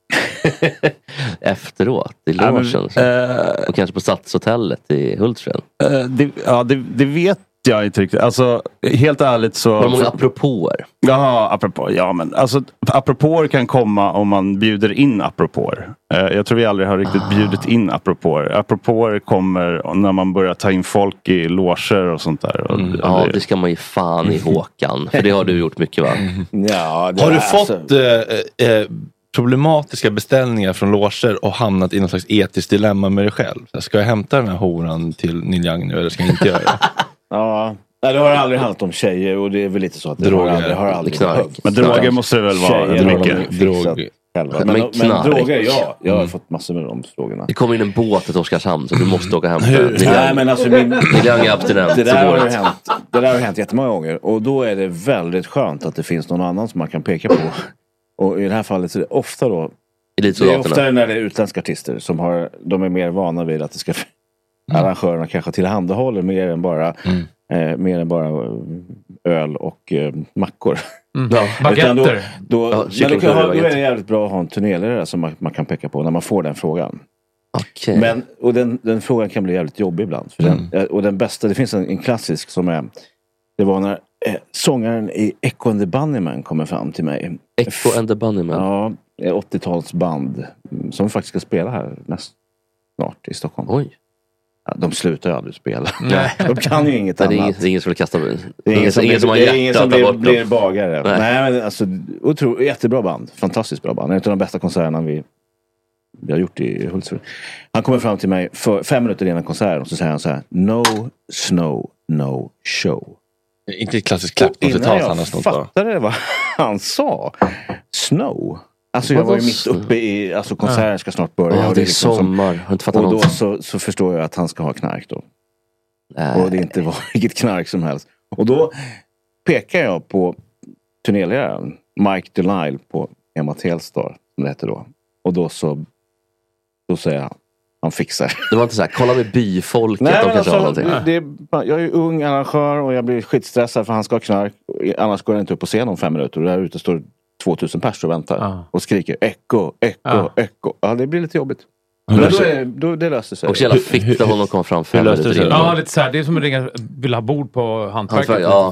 Efteråt, i logen. Ja, äh, och kanske på Stadshotellet i Hultsfred. Äh, det, ja, det, det vet jag inte riktigt. Alltså, helt ärligt så... Var det många apropåer? Ja, apropå. Ja, men alltså, apropåer kan komma om man bjuder in apropåer. Uh, jag tror vi aldrig har riktigt ah. bjudit in apropåer. Apropåer kommer när man börjar ta in folk i loger och sånt där. Och, mm. Ja, det ska man ju fan i Håkan. För det har du gjort mycket, va? Ja, det har du är fått alltså... äh, äh, problematiska beställningar från loger och hamnat i någon slags etiskt dilemma med dig själv? Ska jag hämta den här horan till Neil Young nu eller ska jag inte göra det? Ja, nej, det har aldrig handlat om tjejer och det är väl lite så att det droger, har aldrig, har aldrig behövt. Men droger måste det väl vara tjejer mycket. Droger. Men, men, men droger, ja. Jag har mm. fått massor med de frågorna. Det kommer in en båt till Oskarshamn så du måste åka hem. Nej, men alltså min, det där, det där har ju hänt. Det där har hänt jättemånga gånger och då är det väldigt skönt att det finns någon annan som man kan peka på. Och i det här fallet så är det ofta då det är ofta när det är utländska artister som har, de är mer vana vid att det ska mm. arrangörerna kanske tillhandahåller mer än bara mm. eh, mer än bara öl och eh, mackor. Mm. Ja, baguetter. Då, då, ja, men det kan ha, då är det jävligt bra att ha en turnéledare som man, man kan peka på när man får den frågan. Okay. Men, och den, den frågan kan bli jävligt jobbig ibland. För mm. den, och den bästa, det finns en, en klassisk som är, det var när eh, sångaren i Echo and the Bunnymen kommer fram till mig. Echo and the Bunnymen? Ja, åttiotalsband som faktiskt ska spela här näst, snart i Stockholm. Oj. Ja, de slutar ju aldrig spela. Nej. De kan ju inget det annat. Är ingen, det är ingen som vill kasta det. Det är ingen som, ingen som, blir, har ingen som blir, blir bagare. Nej. Nej, men alltså otro, jättebra band. Fantastiskt bra band. En av de bästa konserterna vi, vi har gjort i Hultsfred. Han kommer fram till mig för fem minuter innan konserten och så säger han så här: No snow, no show. Inte ett klassiskt klappkonsultat han har snott bara. Fattade vad han sa. Snow. Alltså jag var ju mitt uppe i, alltså konserten ska snart börja. Oh, och det är liksom sommar. Som, inte och då så, så förstår jag att han ska ha knark då. Nej. Och det inte var vilket knark som helst. Och då pekar jag på turnéledaren Mike Delisle på Emma Telstar som det heter då. Och då så då säger han han fixar. Det var inte så här, kolla med byfolket. Nej, de alltså, det, det, jag är ju ung arrangör och jag blir skitstressad för han ska ha knark. Annars går jag inte upp och se om fem minuter. Och där ute står tvåtusen pers och väntar. Ah. Och skriker echo, echo, ah. echo. Ja, det blir lite jobbigt. Men då är, då, det löser sig. Och så jävla fitta honom kom fram fem minuter. Ja, lite så här. Det är som att ringa, vill ha bord på hantverket. Hantverk, ja.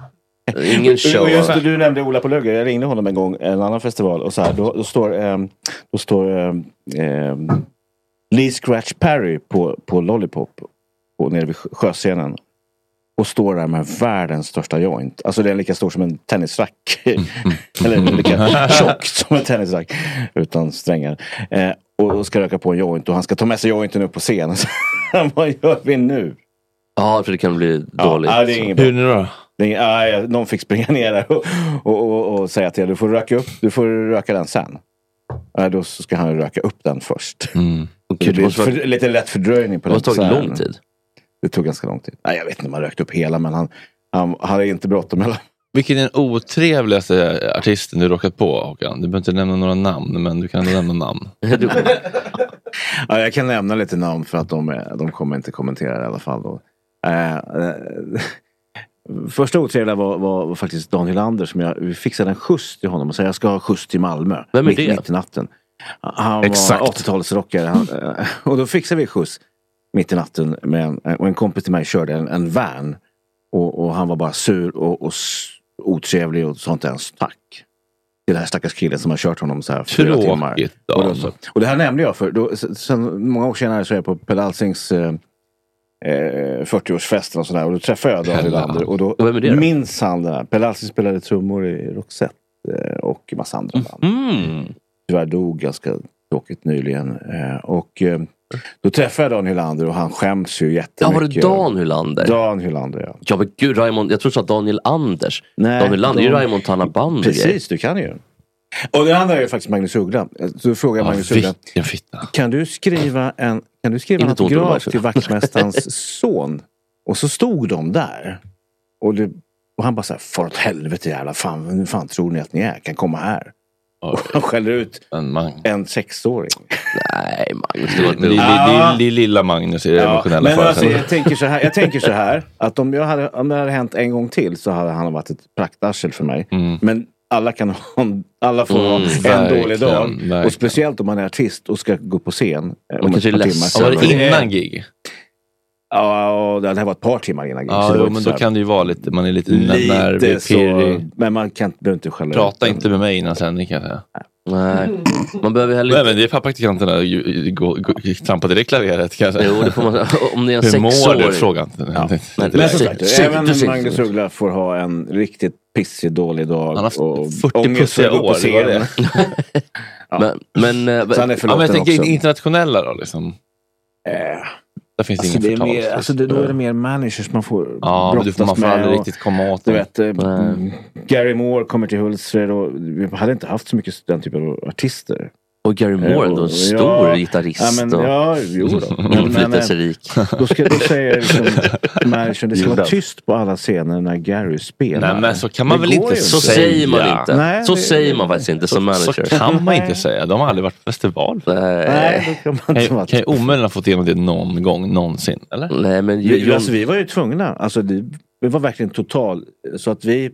Ingen show. Och just det, du nämnde Ola på Lugge. Jag ringde honom en gång en annan festival. Och så här, då, då står, um, då står um, um, Lee Scratch Perry på, på Lollipop på, nere vid sjöscenen och står där med världens största joint. Alltså det är lika stor som en tennisrack. Eller lika tjock som en tennisrack utan strängar. Eh, och, och ska röka på en joint och han ska ta med sig jointen upp på scenen. Vad gör vi nu? Ja, för det kan bli dåligt. Ja, det är ingen Hur nu då? Det är ingen, ja, någon fick springa ner där och, och, och, och säga till du får röka upp, du får röka den sen. Ja, då ska han röka upp den först. Mm. Okay, det för, för, lite lätt fördröjning på det. Det tog lång tid. Det tog ganska lång tid. Nej, jag vet inte om han rökt upp hela, men han, han hade inte bråttom heller. Vilken är den otrevligaste artisten du råkat på, Håkan? Du behöver inte nämna några namn, men du kan ändå nämna namn. Ja, jag kan nämna lite namn för att de, de kommer inte kommentera i alla fall. Då. Eh, eh, första otrevliga var, var, var faktiskt Dan Hylander som jag vi fixade en skjuts till honom och sa jag ska ha skjuts till Malmö. Vem är mitt, det? Mitt i natten. Han Exakt. var åttiotalsrockare. Och då fixade vi skjuts mitt i natten med en, och en kompis till mig körde en, en van och, och han var bara sur och, och otrevlig och sånt ens tack. Det är den här stackars killen som har kört honom så här fyra timmar. Och, då, så, och det här nämnde jag för då, sen, många år senare så är jag på Pelle Alsings eh, fyrtioårsfesten och sådär och då träffade jag Dan Hylander och då minns han det här. Pelle Alsing spelade trummor i Roxette eh, och massa andra band. Mm. Tyvärr dog ganska tråkigt nyligen eh, och eh, då träffade jag Dan Hylander och han skäms ju jättemycket. Ja, var det Dan Hylander? Dan Hylander, ja. Ja, men gud, Raymond, jag tror så att Daniel Anders. Nej, Dan Hylander Dan... är ju Raymond Tanna Band. Precis, du kan ju. Och den andra är ju faktiskt Magnus Uggla. Så frågar ja, Magnus Uggla. Kan du skriva en kan du skriva en autograf till vaktmästarens son? Och så stod de där. Och, det, och han bara så här, för åt helvete jävla fan, nu fan tror ni att ni är? Kan komma här. Och han skäller ut en, en sexåring. Nej, Magnus. Det var inte ja. li, li, li, lilla Magnus i det ja. emotionella Men alltså, jag tänker så här, jag tänker så här att om, jag hade, om det hade hänt en gång till så hade han varit ett praktarsel för mig. Mm. Men alla kan ha en, alla får Mm, ha en verkligen, dålig dag. verkligen. Och speciellt om man är artist och ska gå på scen. eh, Man om kanske ett är par ledsen. timmar. Var det innan gig? Ja, och det här var ett par timmar innan gig. Ja, så det var jo, inte men så då här- kan det ju vara lite, man är lite, Lite nervig, så, pirrig. men man kan, behöver inte skälla Prata ut inte med mig innan sändning kan jag säga. Nej, man behöver heller Nej, inte... men det är för praktikanterna ju- gå- gå- trampa direkt klaveret kan jag säga. Jo, det får man, om det är en Hur mår sexåring. du? Frågan. Ja. Nej, Men det som sagt, Sig- även sig- Magnus Uggla får ha en riktigt pissig dålig dag. Han har och fyrtio ångest pussiga att gå på år, det var det. scen. Men, men, eh, Så han är Ja, förlåten men jag tänker också. internationella då liksom. Eh, Där finns alltså, ingen det är förtal. mer, alltså det, då är det mer managers man får Ja, men du får, man brottas får med. aldrig och, riktigt komma åt du dem. vet, eh, mm, Gary Moore kommer till Hultsfred och vi hade inte haft så mycket den typen av artister. Och Gary Moore ändå en stor gitarrist. Ja, men, och ja, jo då. Men, men, inflytelserik. då, ska, då säger liksom, managern, det ska vara Judas. tyst på alla scener när Gary spelar. Nej, men så kan man Det väl går inte ju Så säga. säger man inte. Nej, så det- säger man faktiskt inte som Så manager. kan man inte säga. De har aldrig varit på festival. Nej, Nej, då kan man Kan inte ju, vara... kan ju omöjligt ha fått igenom det någon gång någonsin. Eller? nej men ju, Vi, John, alltså, vi var ju tvungna. Alltså, det, vi var verkligen total. Så att vi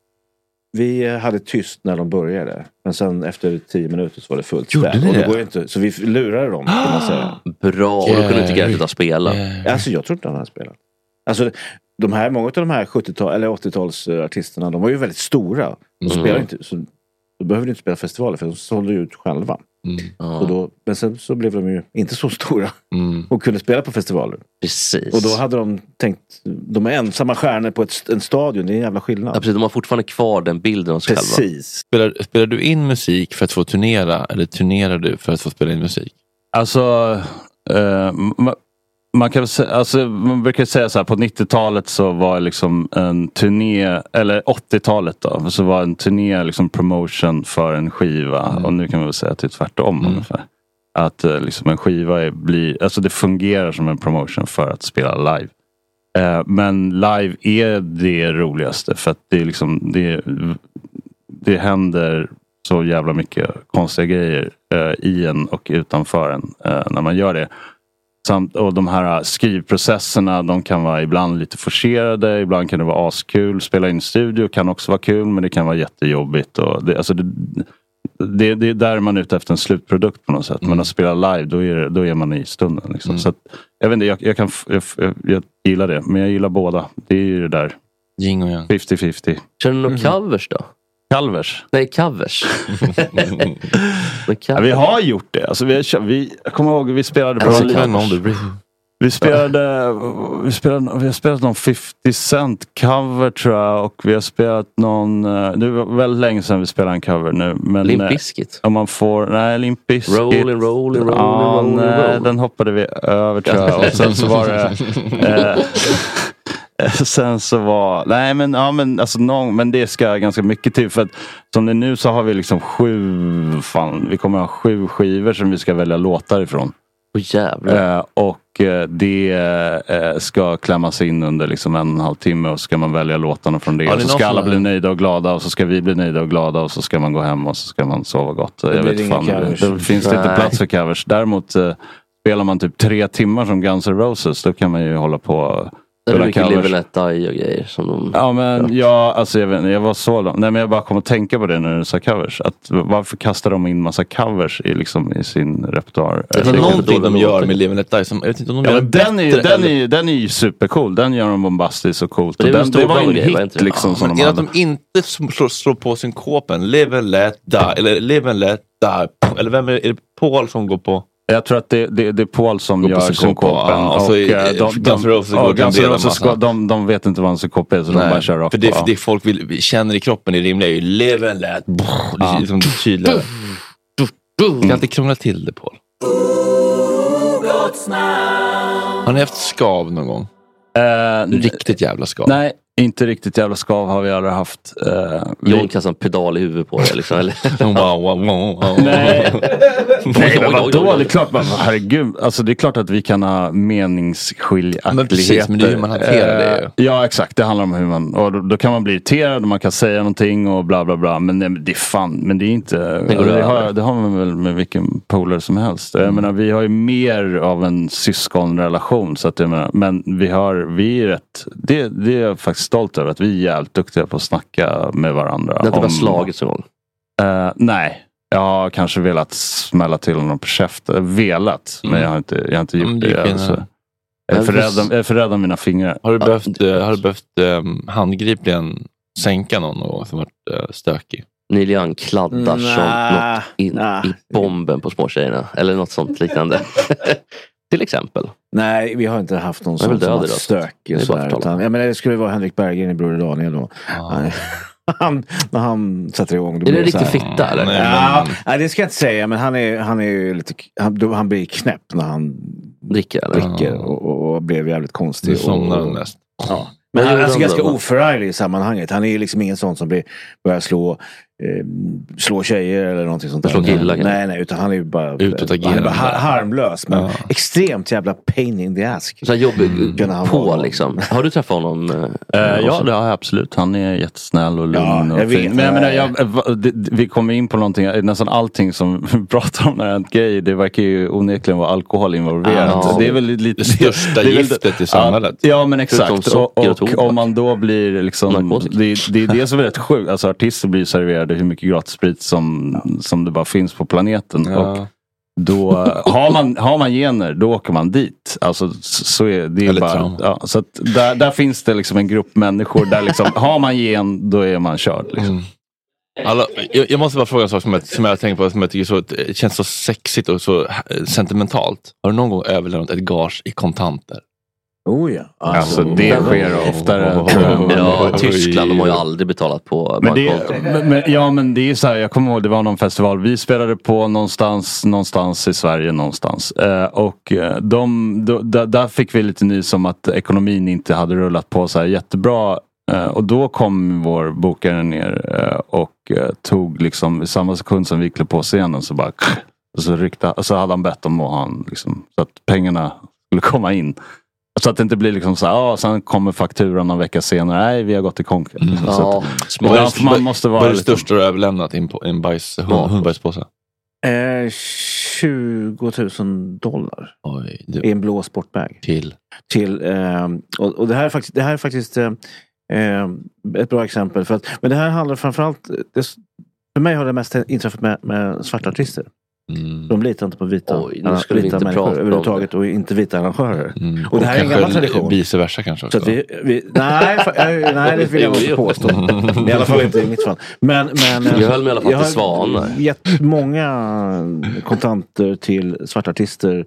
vi hade tyst när de började. Men sen efter tio minuter så var det fullt Gjorde spel. ni Och det? det går ju inte, så vi lurade dem kan man säga. bra. Och då kunde inte Gary sluta spela. Alltså jag tror inte han hade spelat. Alltså de här, många av de här sjuttiotal eller åttiotals artisterna, de var ju väldigt stora. De Mm. spelade inte, så då behövde inte spela festivaler för de sålde ju ut själva. Mm. Och då, men sen så blev de ju inte så stora Mm. och kunde spela på festivaler. Precis. Och då hade de tänkt, de är ensamma stjärnor på ett, en stadion, det är en jävla skillnad. Ja, precis, de har fortfarande kvar den bilden av sig själva. Precis. Spelar, spelar du in musik för att få turnera eller turnerar du för att få spela in musik? Alltså, eh, ma- man kan väl säga, alltså, man brukar säga så här, på nittiotalet så var liksom en turné, eller åttiotalet då, så var en turné liksom promotion för en skiva. Mm. Och nu kan man väl säga att det är tvärtom Mm. ungefär. Att eh, liksom en skiva är, blir, alltså det fungerar som en promotion för att spela live. Eh, men live är det roligaste för att det är liksom, det, det händer så jävla mycket konstiga grejer eh, i en och utanför en eh, när man gör det. Samt, och de här skrivprocesserna, de kan vara ibland lite forcerade, ibland kan det vara askul. Spela in studio kan också vara kul, men det kan vara jättejobbigt. Och det, alltså det, det, det är där man är ute efter en slutprodukt på något sätt. Mm. Men att spela live, då är, det, då är man i stunden. Liksom. Mm. Så att, jag vet inte, jag, jag, kan, jag, jag, jag gillar det, men jag gillar båda. Det är ju det där Yin och yang. femtio femtio. Känner du några covers då? Calvers. Nej, covers. Men Ja, covers. vi har gjort det. Alltså, vi, har, vi, jag kommer ihåg, vi spelade på Alltså, lite- Vi spelade, vi spelade, vi har spelat någon femtio cent cover tror jag, och vi har spelat någon, eh, det var väldigt länge sedan vi spelade en cover nu. Men, Limp eh, Bizkit. Om man får, nej Limp Bizkit. Rollin', rollin', rollin', Ja, rollin', nej, rollin'. den hoppade vi över tror jag. Och sen så var det eh, sen så var, nej men, ja men alltså någon, men det ska ganska mycket till för att som det är nu så har vi liksom sju, fan, vi kommer ha sju skivor som vi ska välja låtar ifrån. Åh jävlar. Eh, och eh, det eh, ska klämmas in under liksom en och en halv timme och så ska man välja låtarna från det. Ja, det och är så någon ska alla som- bli nöjda och glada och så ska vi bli nöjda och glada och så ska man gå hem och så ska man sova gott. Jag blir vet inga fan, covers. det finns det inte Nej. plats för covers. Däremot eh, spelar man typ tre timmar som Guns N' Roses, då kan man ju hålla på Det är spela mycket covers. Live and Let Die och grejer som de... Ja men ja, alltså jag vet inte, jag var så långt. Nej men jag bara kom att tänka på det när du sa covers. Att varför kastar de in massa covers i, liksom, i sin repertoar? Det är någonting de gör med Live and Let Die som, jag vet inte om de Ja, gör men det den, är, ju- bättre den, är, eller- ju- den är ju supercool. Den gör de bombastiskt och coolt. Men det är Och väl den, en stor det var ju en grej, var hit inte det? liksom Ja, som men de är det hade. att de inte slår, slår på synkopen? Live and Let Die eller Live and Let Die? Eller vem är det? Är det Paul som går på? Jag tror att det, det, det är Paul som Går på gör synkopen. synkopen. Ja, och och så i- eh, de, Guns N' de, Roses ja, går Guns N' till en Roses massa. går- de, de vet inte vad en synkop är så de bara kör rakt för det, på. det folk vill, känner i kroppen är rimliga är ju Live and Let Die. Det är liksom tydligare. Du kan alltid krångla till det, Paul. Har ni haft skav någon gång? Eh, Riktigt jävla skav. Nej, inte riktigt jävla skav har vi aldrig haft. Uh, John kastar en pedal i huvudet på det liksom. Eller? Wow, wow, wow. Nej, Nej men Oj, oj, oj, vadå? oj. Det är klart, man, herregud. Alltså det är klart att vi kan ha meningsskiljaktigheter. Men precis, men det är hur man hanterar det ju. Eh, Ja, exakt. Det handlar om hur man... Och då, då kan man bli irriterad och man kan säga någonting och bla bla bla. Men nej, men det är fan, men det är inte... går Alltså, det, över. har, det har man väl med vilken polare som helst. Jag menar, vi har ju mer av en syskonrelation. Så att jag menar, men vi har, vi är rätt... Det, det är jag faktiskt stolt över att vi är jävligt duktiga på att snacka med varandra. Det har inte om, bara slagit så gång? Uh, nej. Jag har kanske velat smälla till honom på käften. Velat, mm. men jag har inte, jag har inte gjort mm, det. det alltså. Jag är för rädd, jag är för rädd om mina fingrar. Har du behövt, uh, har du behövt um, handgripligen sänka någon och som varit uh, stökig? Neil Young kladdar mm, som nah, något in nah. i bomben på småtjejerna. Eller något sånt liknande. Till exempel. Nej, vi har inte haft någon sån som har stökig. Så här, utan, jag menar, det skulle vara Henrik Berggren i Broder Daniel då. Ah. Han, när han sätter igång. Är det en riktig fitta eller? Nej, ja, nej, det ska jag inte säga. Men han är, han är ju lite, han, han blir knäpp när han dricker, dricker och, och, och blev jävligt konstig. Du somnar och, mest. Ja. Men han är alltså ganska oförarglig i sammanhanget. Han är ju liksom ingen sån som blir, börjar slå eh, slå tjejer eller någonting sånt där. Slå killar. Nej, nej, utan han är ju bara, han är bara har, harmlös. Men ja. extremt jävla pain in the ass. Så jobbig mm. på liksom. Har du träffat honom? Uh, ja, det har jag absolut. Han är jättesnäll och lugn. Ja, och fin. Men jag menar, jag, det, vi kommer in på någonting. Nästan allting som vi pratar om när det är en gay, det verkar ju onekligen vara alkohol involverat. Ah, det är väl lite det största det, det giftet det, i samhället. Ja, men exakt. Och, och, och om man då blir liksom, det, det är det som är rätt sjukt. Alltså artister blir serverade hur mycket gratissprit som, som det bara finns på planeten. Ja. Och då har man, har man gener, då åker man dit. Alltså så är det är bara, ja, så att där, där finns det liksom en grupp människor där liksom, har man gen, då är man körd liksom. Mm. Alla, jag, jag måste bara fråga en sak som jag, som jag tänker på, som jag tycker så, det känns så sexigt och så sentimentalt. Har du någon gång överlämnat ett gage i kontanter? Oh ja. Alltså, alltså det sker oftare. Ja, Tyskland, de har ju aldrig betalat på men det, men, Ja, men det är så här, jag kommer ihåg, det var någon festival vi spelade på någonstans, någonstans i Sverige någonstans. Eh, och de, de, de, där fick vi lite nys om att ekonomin inte hade rullat på så här jättebra. Eh, och då kom vår bokare ner eh, och eh, tog liksom i samma sekund som vi klev på scenen så bara och så ryckte, och så hade han bett om att han liksom, så att pengarna skulle komma in. Så att det inte blir liksom så här, ja, sen kommer fakturan någon vecka senare. Nej, vi har gått i konkurs. Mm. Ja, att, man måste vara vad är det största du har överlämnat i en, en bajs, ja. hundbajspåse? Eh, tjugo tusen dollar. Oj, det... i en blå sportbag. Till? Till eh, och, och det här är faktiskt, det här är faktiskt eh, ett bra exempel. För att, men det här handlar framförallt, det, för mig har det mest inträffat med, med svarta artister. Mm. De litar inte på vita, Oj, nu ska vita vi människor överhuvudtaget och inte vita arrangörer. Mm. Och, och det här är en gammal tradition. Vice versa kanske också. Så att vi, vi, nej, för, nej, det vill jag inte påstå. I alla fall inte i mitt fall. Men, men, jag höll mig i alla fall till Svan. Jag har gett många kontanter till svarta artister.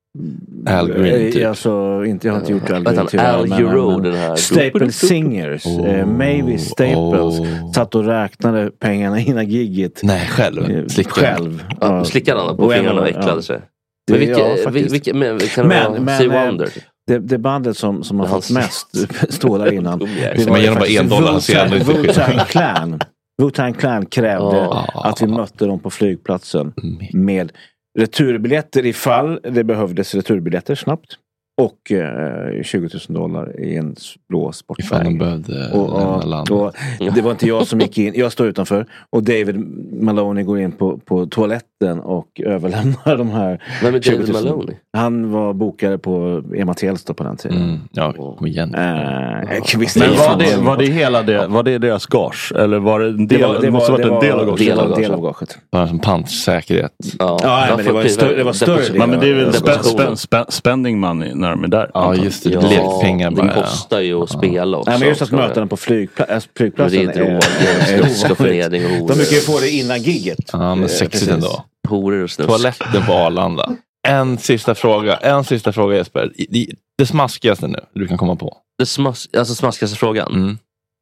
Al Green typ. Alltså, inte, jag har inte gjort Al Green typ. Al Euro, den här Staples Singers, oh, eh, Mavis Staples oh. satt och räknade pengarna innan gigget. Nej, själv. Slick själv. Ja, slickade han på fingrarna och äcklade sig. Men vilka, ja, vilka, men, kan men, men Stevie Wonder? Det, det bandet som, som har fått mest stålar innan. Det var genom bara en dollar. Wu-Tang Clan. Wu-Tang Clan krävde oh. att vi mötte dem på flygplatsen med returbiljetter ifall det behövdes returbiljetter snabbt. Och eh, tjugo tusen dollar i en blå sportbag. Och, och, och det var inte jag som gick in. Jag står utanför. Och David Maloney går in på, på toaletten och överlämnar de här. Vem är David Maloney? Han var bokare på Emma Telstar på den tiden. Mm. Ja, kom igen. Äh, Men var det, var det hela det? Var det deras gage? Eller var det en del, det var, det måste var, varit en del av gaget? Del av, del av gaget. Det var en pantsäkerhet. Ja, ja men det var större. Det var större. Men det är väl spend, spend, spend, spending money när de är där. Ja, just det. Ja, lekpengar bara. Det kostar ju att spela också. Nej, men just att möta den på flygpla- flygplatsen. Det är droger, snusk och förnedring och horor. De brukar ju få det innan gigget. Ja, men sexigt ändå. Horor och snusk. Toaletten på Arlanda. En sista fråga. En sista fråga, Jesper. Det, det smaskigaste nu du kan komma på. Det smas- alltså smaskigaste frågan? Mm.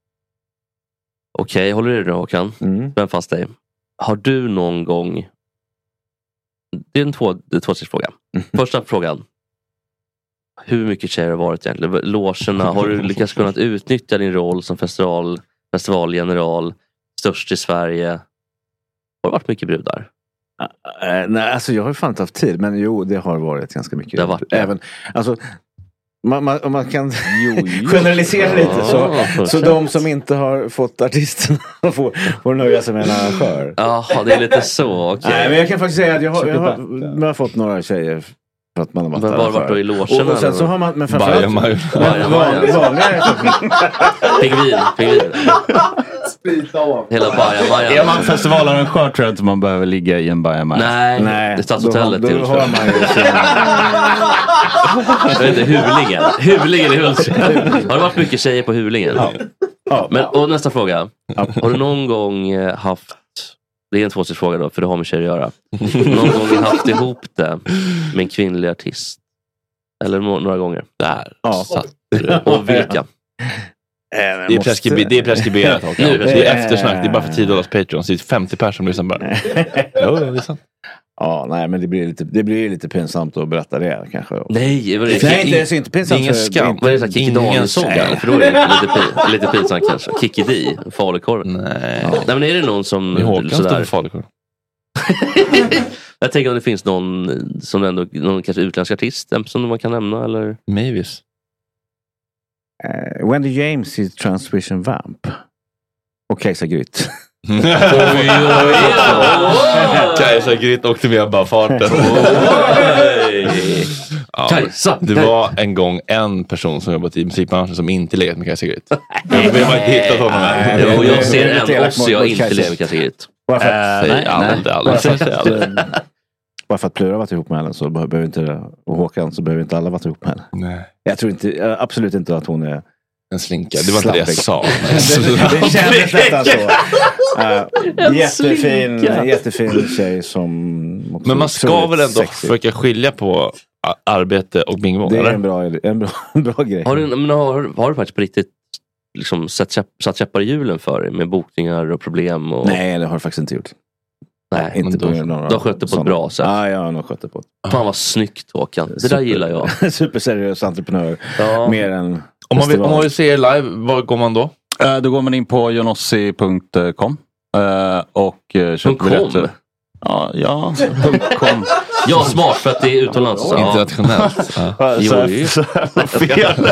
Okej, okay, håller du det Håkan? Mm. Spänn fast dig. Har du någon gång... Det är en två, det är två fråga. Mm. Första frågan. Hur mycket tjejer har varit egentligen? Logerna, har du lyckats kunna utnyttja din roll som festival, festivalgeneral, störst i Sverige? Har det varit mycket brudar? Uh, nej, alltså jag har ju fan inte haft tid, men jo, det har varit ganska mycket. Det har varit, även, alltså, man, man, man kan jo, jo. generalisera lite så, ja, så de som inte har fått artisterna får, får nöja sig med en arrangör. Jaha, det är lite så, okej. Okay. Nej, men jag kan faktiskt säga att jag har, jag har, jag har fått några tjejer För att man har varit men där. Var varit då i logen? Och, och sen så har man, men framförallt... Pingvin, pingvin. Hela bajamaja. Är man festivalarrangör tror jag inte man behöver ligga i en bajamaja. Nej, Nej, det är stadshotellet till. Då har man ju jag vet inte, Hulingen. Hulingen i Hultsfred. Har det varit mycket tjejer på Hulingen? Ja. Ja. Men, och nästa fråga. Har du någon gång haft, det är en tvåstegsfråga då, för det har med tjejer att göra. Någon gång haft ihop det med en kvinnlig artist? Eller no- några gånger? Där. Ja. Och vilka? Det är, preskriber- det är preskriberat. Nu, det, det är eftersnack. Det är bara för tio dollars Patreon. Så det är femtio personer som lyssnar bara. Jo, det är sant. Ja, nej, men det blir lite, det blir lite pinsamt att berätta det kanske. Nej, det är nej, det är inte pinsamt. Ingen skam. Vad är det så här, Kikki Danielsson? För då är det lite, pin, lite pinsamt kanske. Kikki Di, falukorv. Nej. Ja. Nej, men är det någon som... Det är Håkan som står falukorv. Jag tänker om det finns någon som ändå, någon kanske utländsk artist som man kan nämna, eller? Mavis. Uh, Wendy James i Transvision Vamp. Och Kajsa Grytt. Kajsa Grytt åkte med bara farten. Ja, Kajsa, det var en gång en person som jobbat i musikbranschen som inte legat med Kajsa Grytt. Jag vill bara inte hittat honom här. Och jag ser en oss jag inte legat med Kajsa Grytt. Säg aldrig, aldrig. Bara för att Plura varit ihop med henne så behöver inte, och Håkan så behöver inte alla varit ihop med henne. Nej. Jag tror inte, absolut inte att hon är en slinka. Det var inte det jag sa. det, det kändes nästan så. Uh, jättefin, jättefin tjej som... Men man ska väl ändå sexy. Försöka skilja på arbete och bingo. Det är eller? en bra, en bra, en bra grej. Har du, men har, har du faktiskt på riktigt liksom satt, satt käppar i hjulen för dig med bokningar och problem? Och... Nej, det har jag faktiskt inte gjort. Nej, inte då, du har skött det på ett bra sätt. Ja, jag har nog skött det på ett. Fan vad snyggt, Håkan. Det Super, där gillar jag. Superseriös entreprenör. Ja. Mer än... Om man, vill, om man vill se er live, var går man då? Uh, då går man in på jonossi punkt com uh, och uh, köper biljetter. Ja, ja. .com. Ja, smart för att det är utomlands. Ja. Internationellt. Ja. Jo, så, så fel.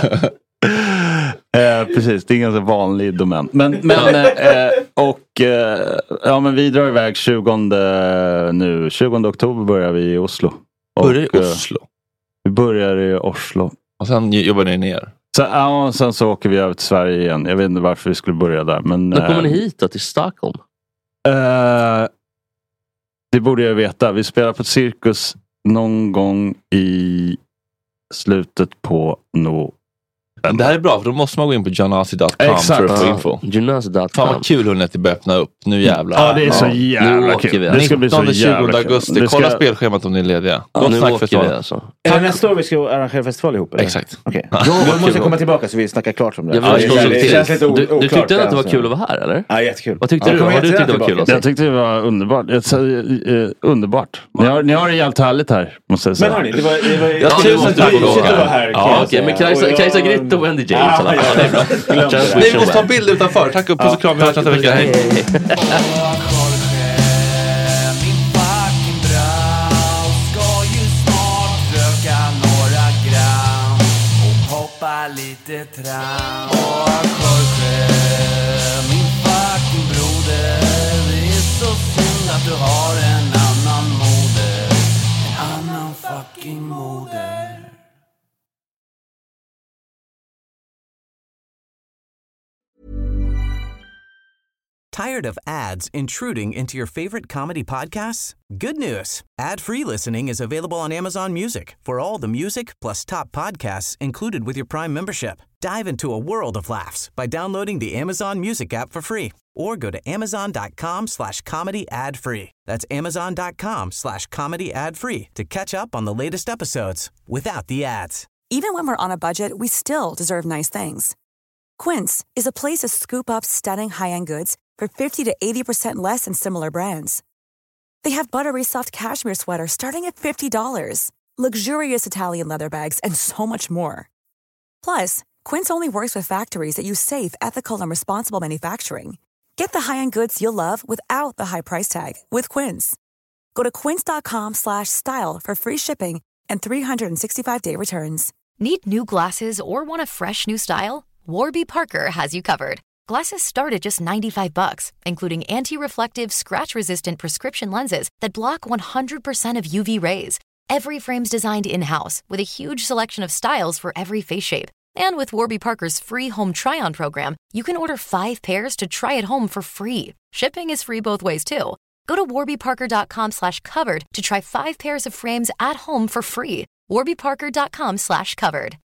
Eh, precis, det är en ganska vanlig domän. Men, men eh, och eh, ja, men vi drar iväg tjugonde nu. tjugonde oktober börjar vi i Oslo. Och, börjar i Oslo? Eh, vi börjar i Oslo. Och sen jobbar ni ner? Så, ja, och sen så åker vi över till Sverige igen. Jag vet inte varför vi skulle börja där. Men, När kommer eh, ni hit då, till Stockholm? Eh, det borde jag veta. Vi spelar på ett cirkus någon gång i slutet på november. Det här är bra, för då måste man gå in på johnasi punkt com för att få info. johnasi punkt com. Fan vad kul hon är till att öppna upp. Nu jävlar. Ja, det är så jävla kul. Det ska bli så jävla tjugonde augusti. Ska... Kolla spelschemat om ni är lediga. Ja, Gott nu snack åker festival. vi alltså. Är det nästa år vi ska arrangera festival ihop? Eller? Exakt. Okej. Okay. Ja, vi måste komma tillbaka så vi snackar klart om det. Ja, ja, det, det, det känns lite o- du, du tyckte oklart, att det var kul att vara här, eller? Ja, jättekul. Vad tyckte ja, du? Vad du tyckte det var kul? Alltså? Jag tyckte det var underbart. Jag, uh, underbart. Ni har, ni har det jävligt härligt här, måste jag säga. Men hörni, det var... Det var jag tusen tack för att du var här. Ja, okej. Men Kajsa Grytt och Wendy James. Nej, vi måste ha bild utanför. Tack upp, puss och kram. Vi hörs nästa vecka. Hej. Lite tram och Jorge, min fucking broder. Det är så synd att du har en annan moder. En annan fucking moder. Tired of ads intruding into your favorite comedy podcasts? Good news. Ad-free listening is available on Amazon Music for all the music plus top podcasts included with your Prime membership. Dive into a world of laughs by downloading the Amazon Music app for free or go to amazon.com slash comedy ad free. That's amazon.com slash comedy ad free to catch up on the latest episodes without the ads. Even when we're on a budget, we still deserve nice things. Quince is a place to scoop up stunning high-end goods for fifty to eighty percent less than similar brands. They have buttery soft cashmere sweaters starting at fifty dollars, luxurious Italian leather bags, and so much more. Plus, Quince only works with factories that use safe, ethical, and responsible manufacturing. Get the high-end goods you'll love without the high price tag with Quince. Go to quince.com slash style for free shipping and three sixty-five day returns. Need new glasses or want a fresh new style? Warby Parker has you covered. Glasses start at just ninety-five bucks, including anti-reflective, scratch-resistant prescription lenses that block one hundred percent of U V rays. Every frame's designed in-house with a huge selection of styles for every face shape. And with Warby Parker's free home try-on program, you can order five pairs to try at home for free. Shipping is free both ways too. Go to warbyparker.com slash covered to try five pairs of frames at home for free. warbyparker.com slash covered.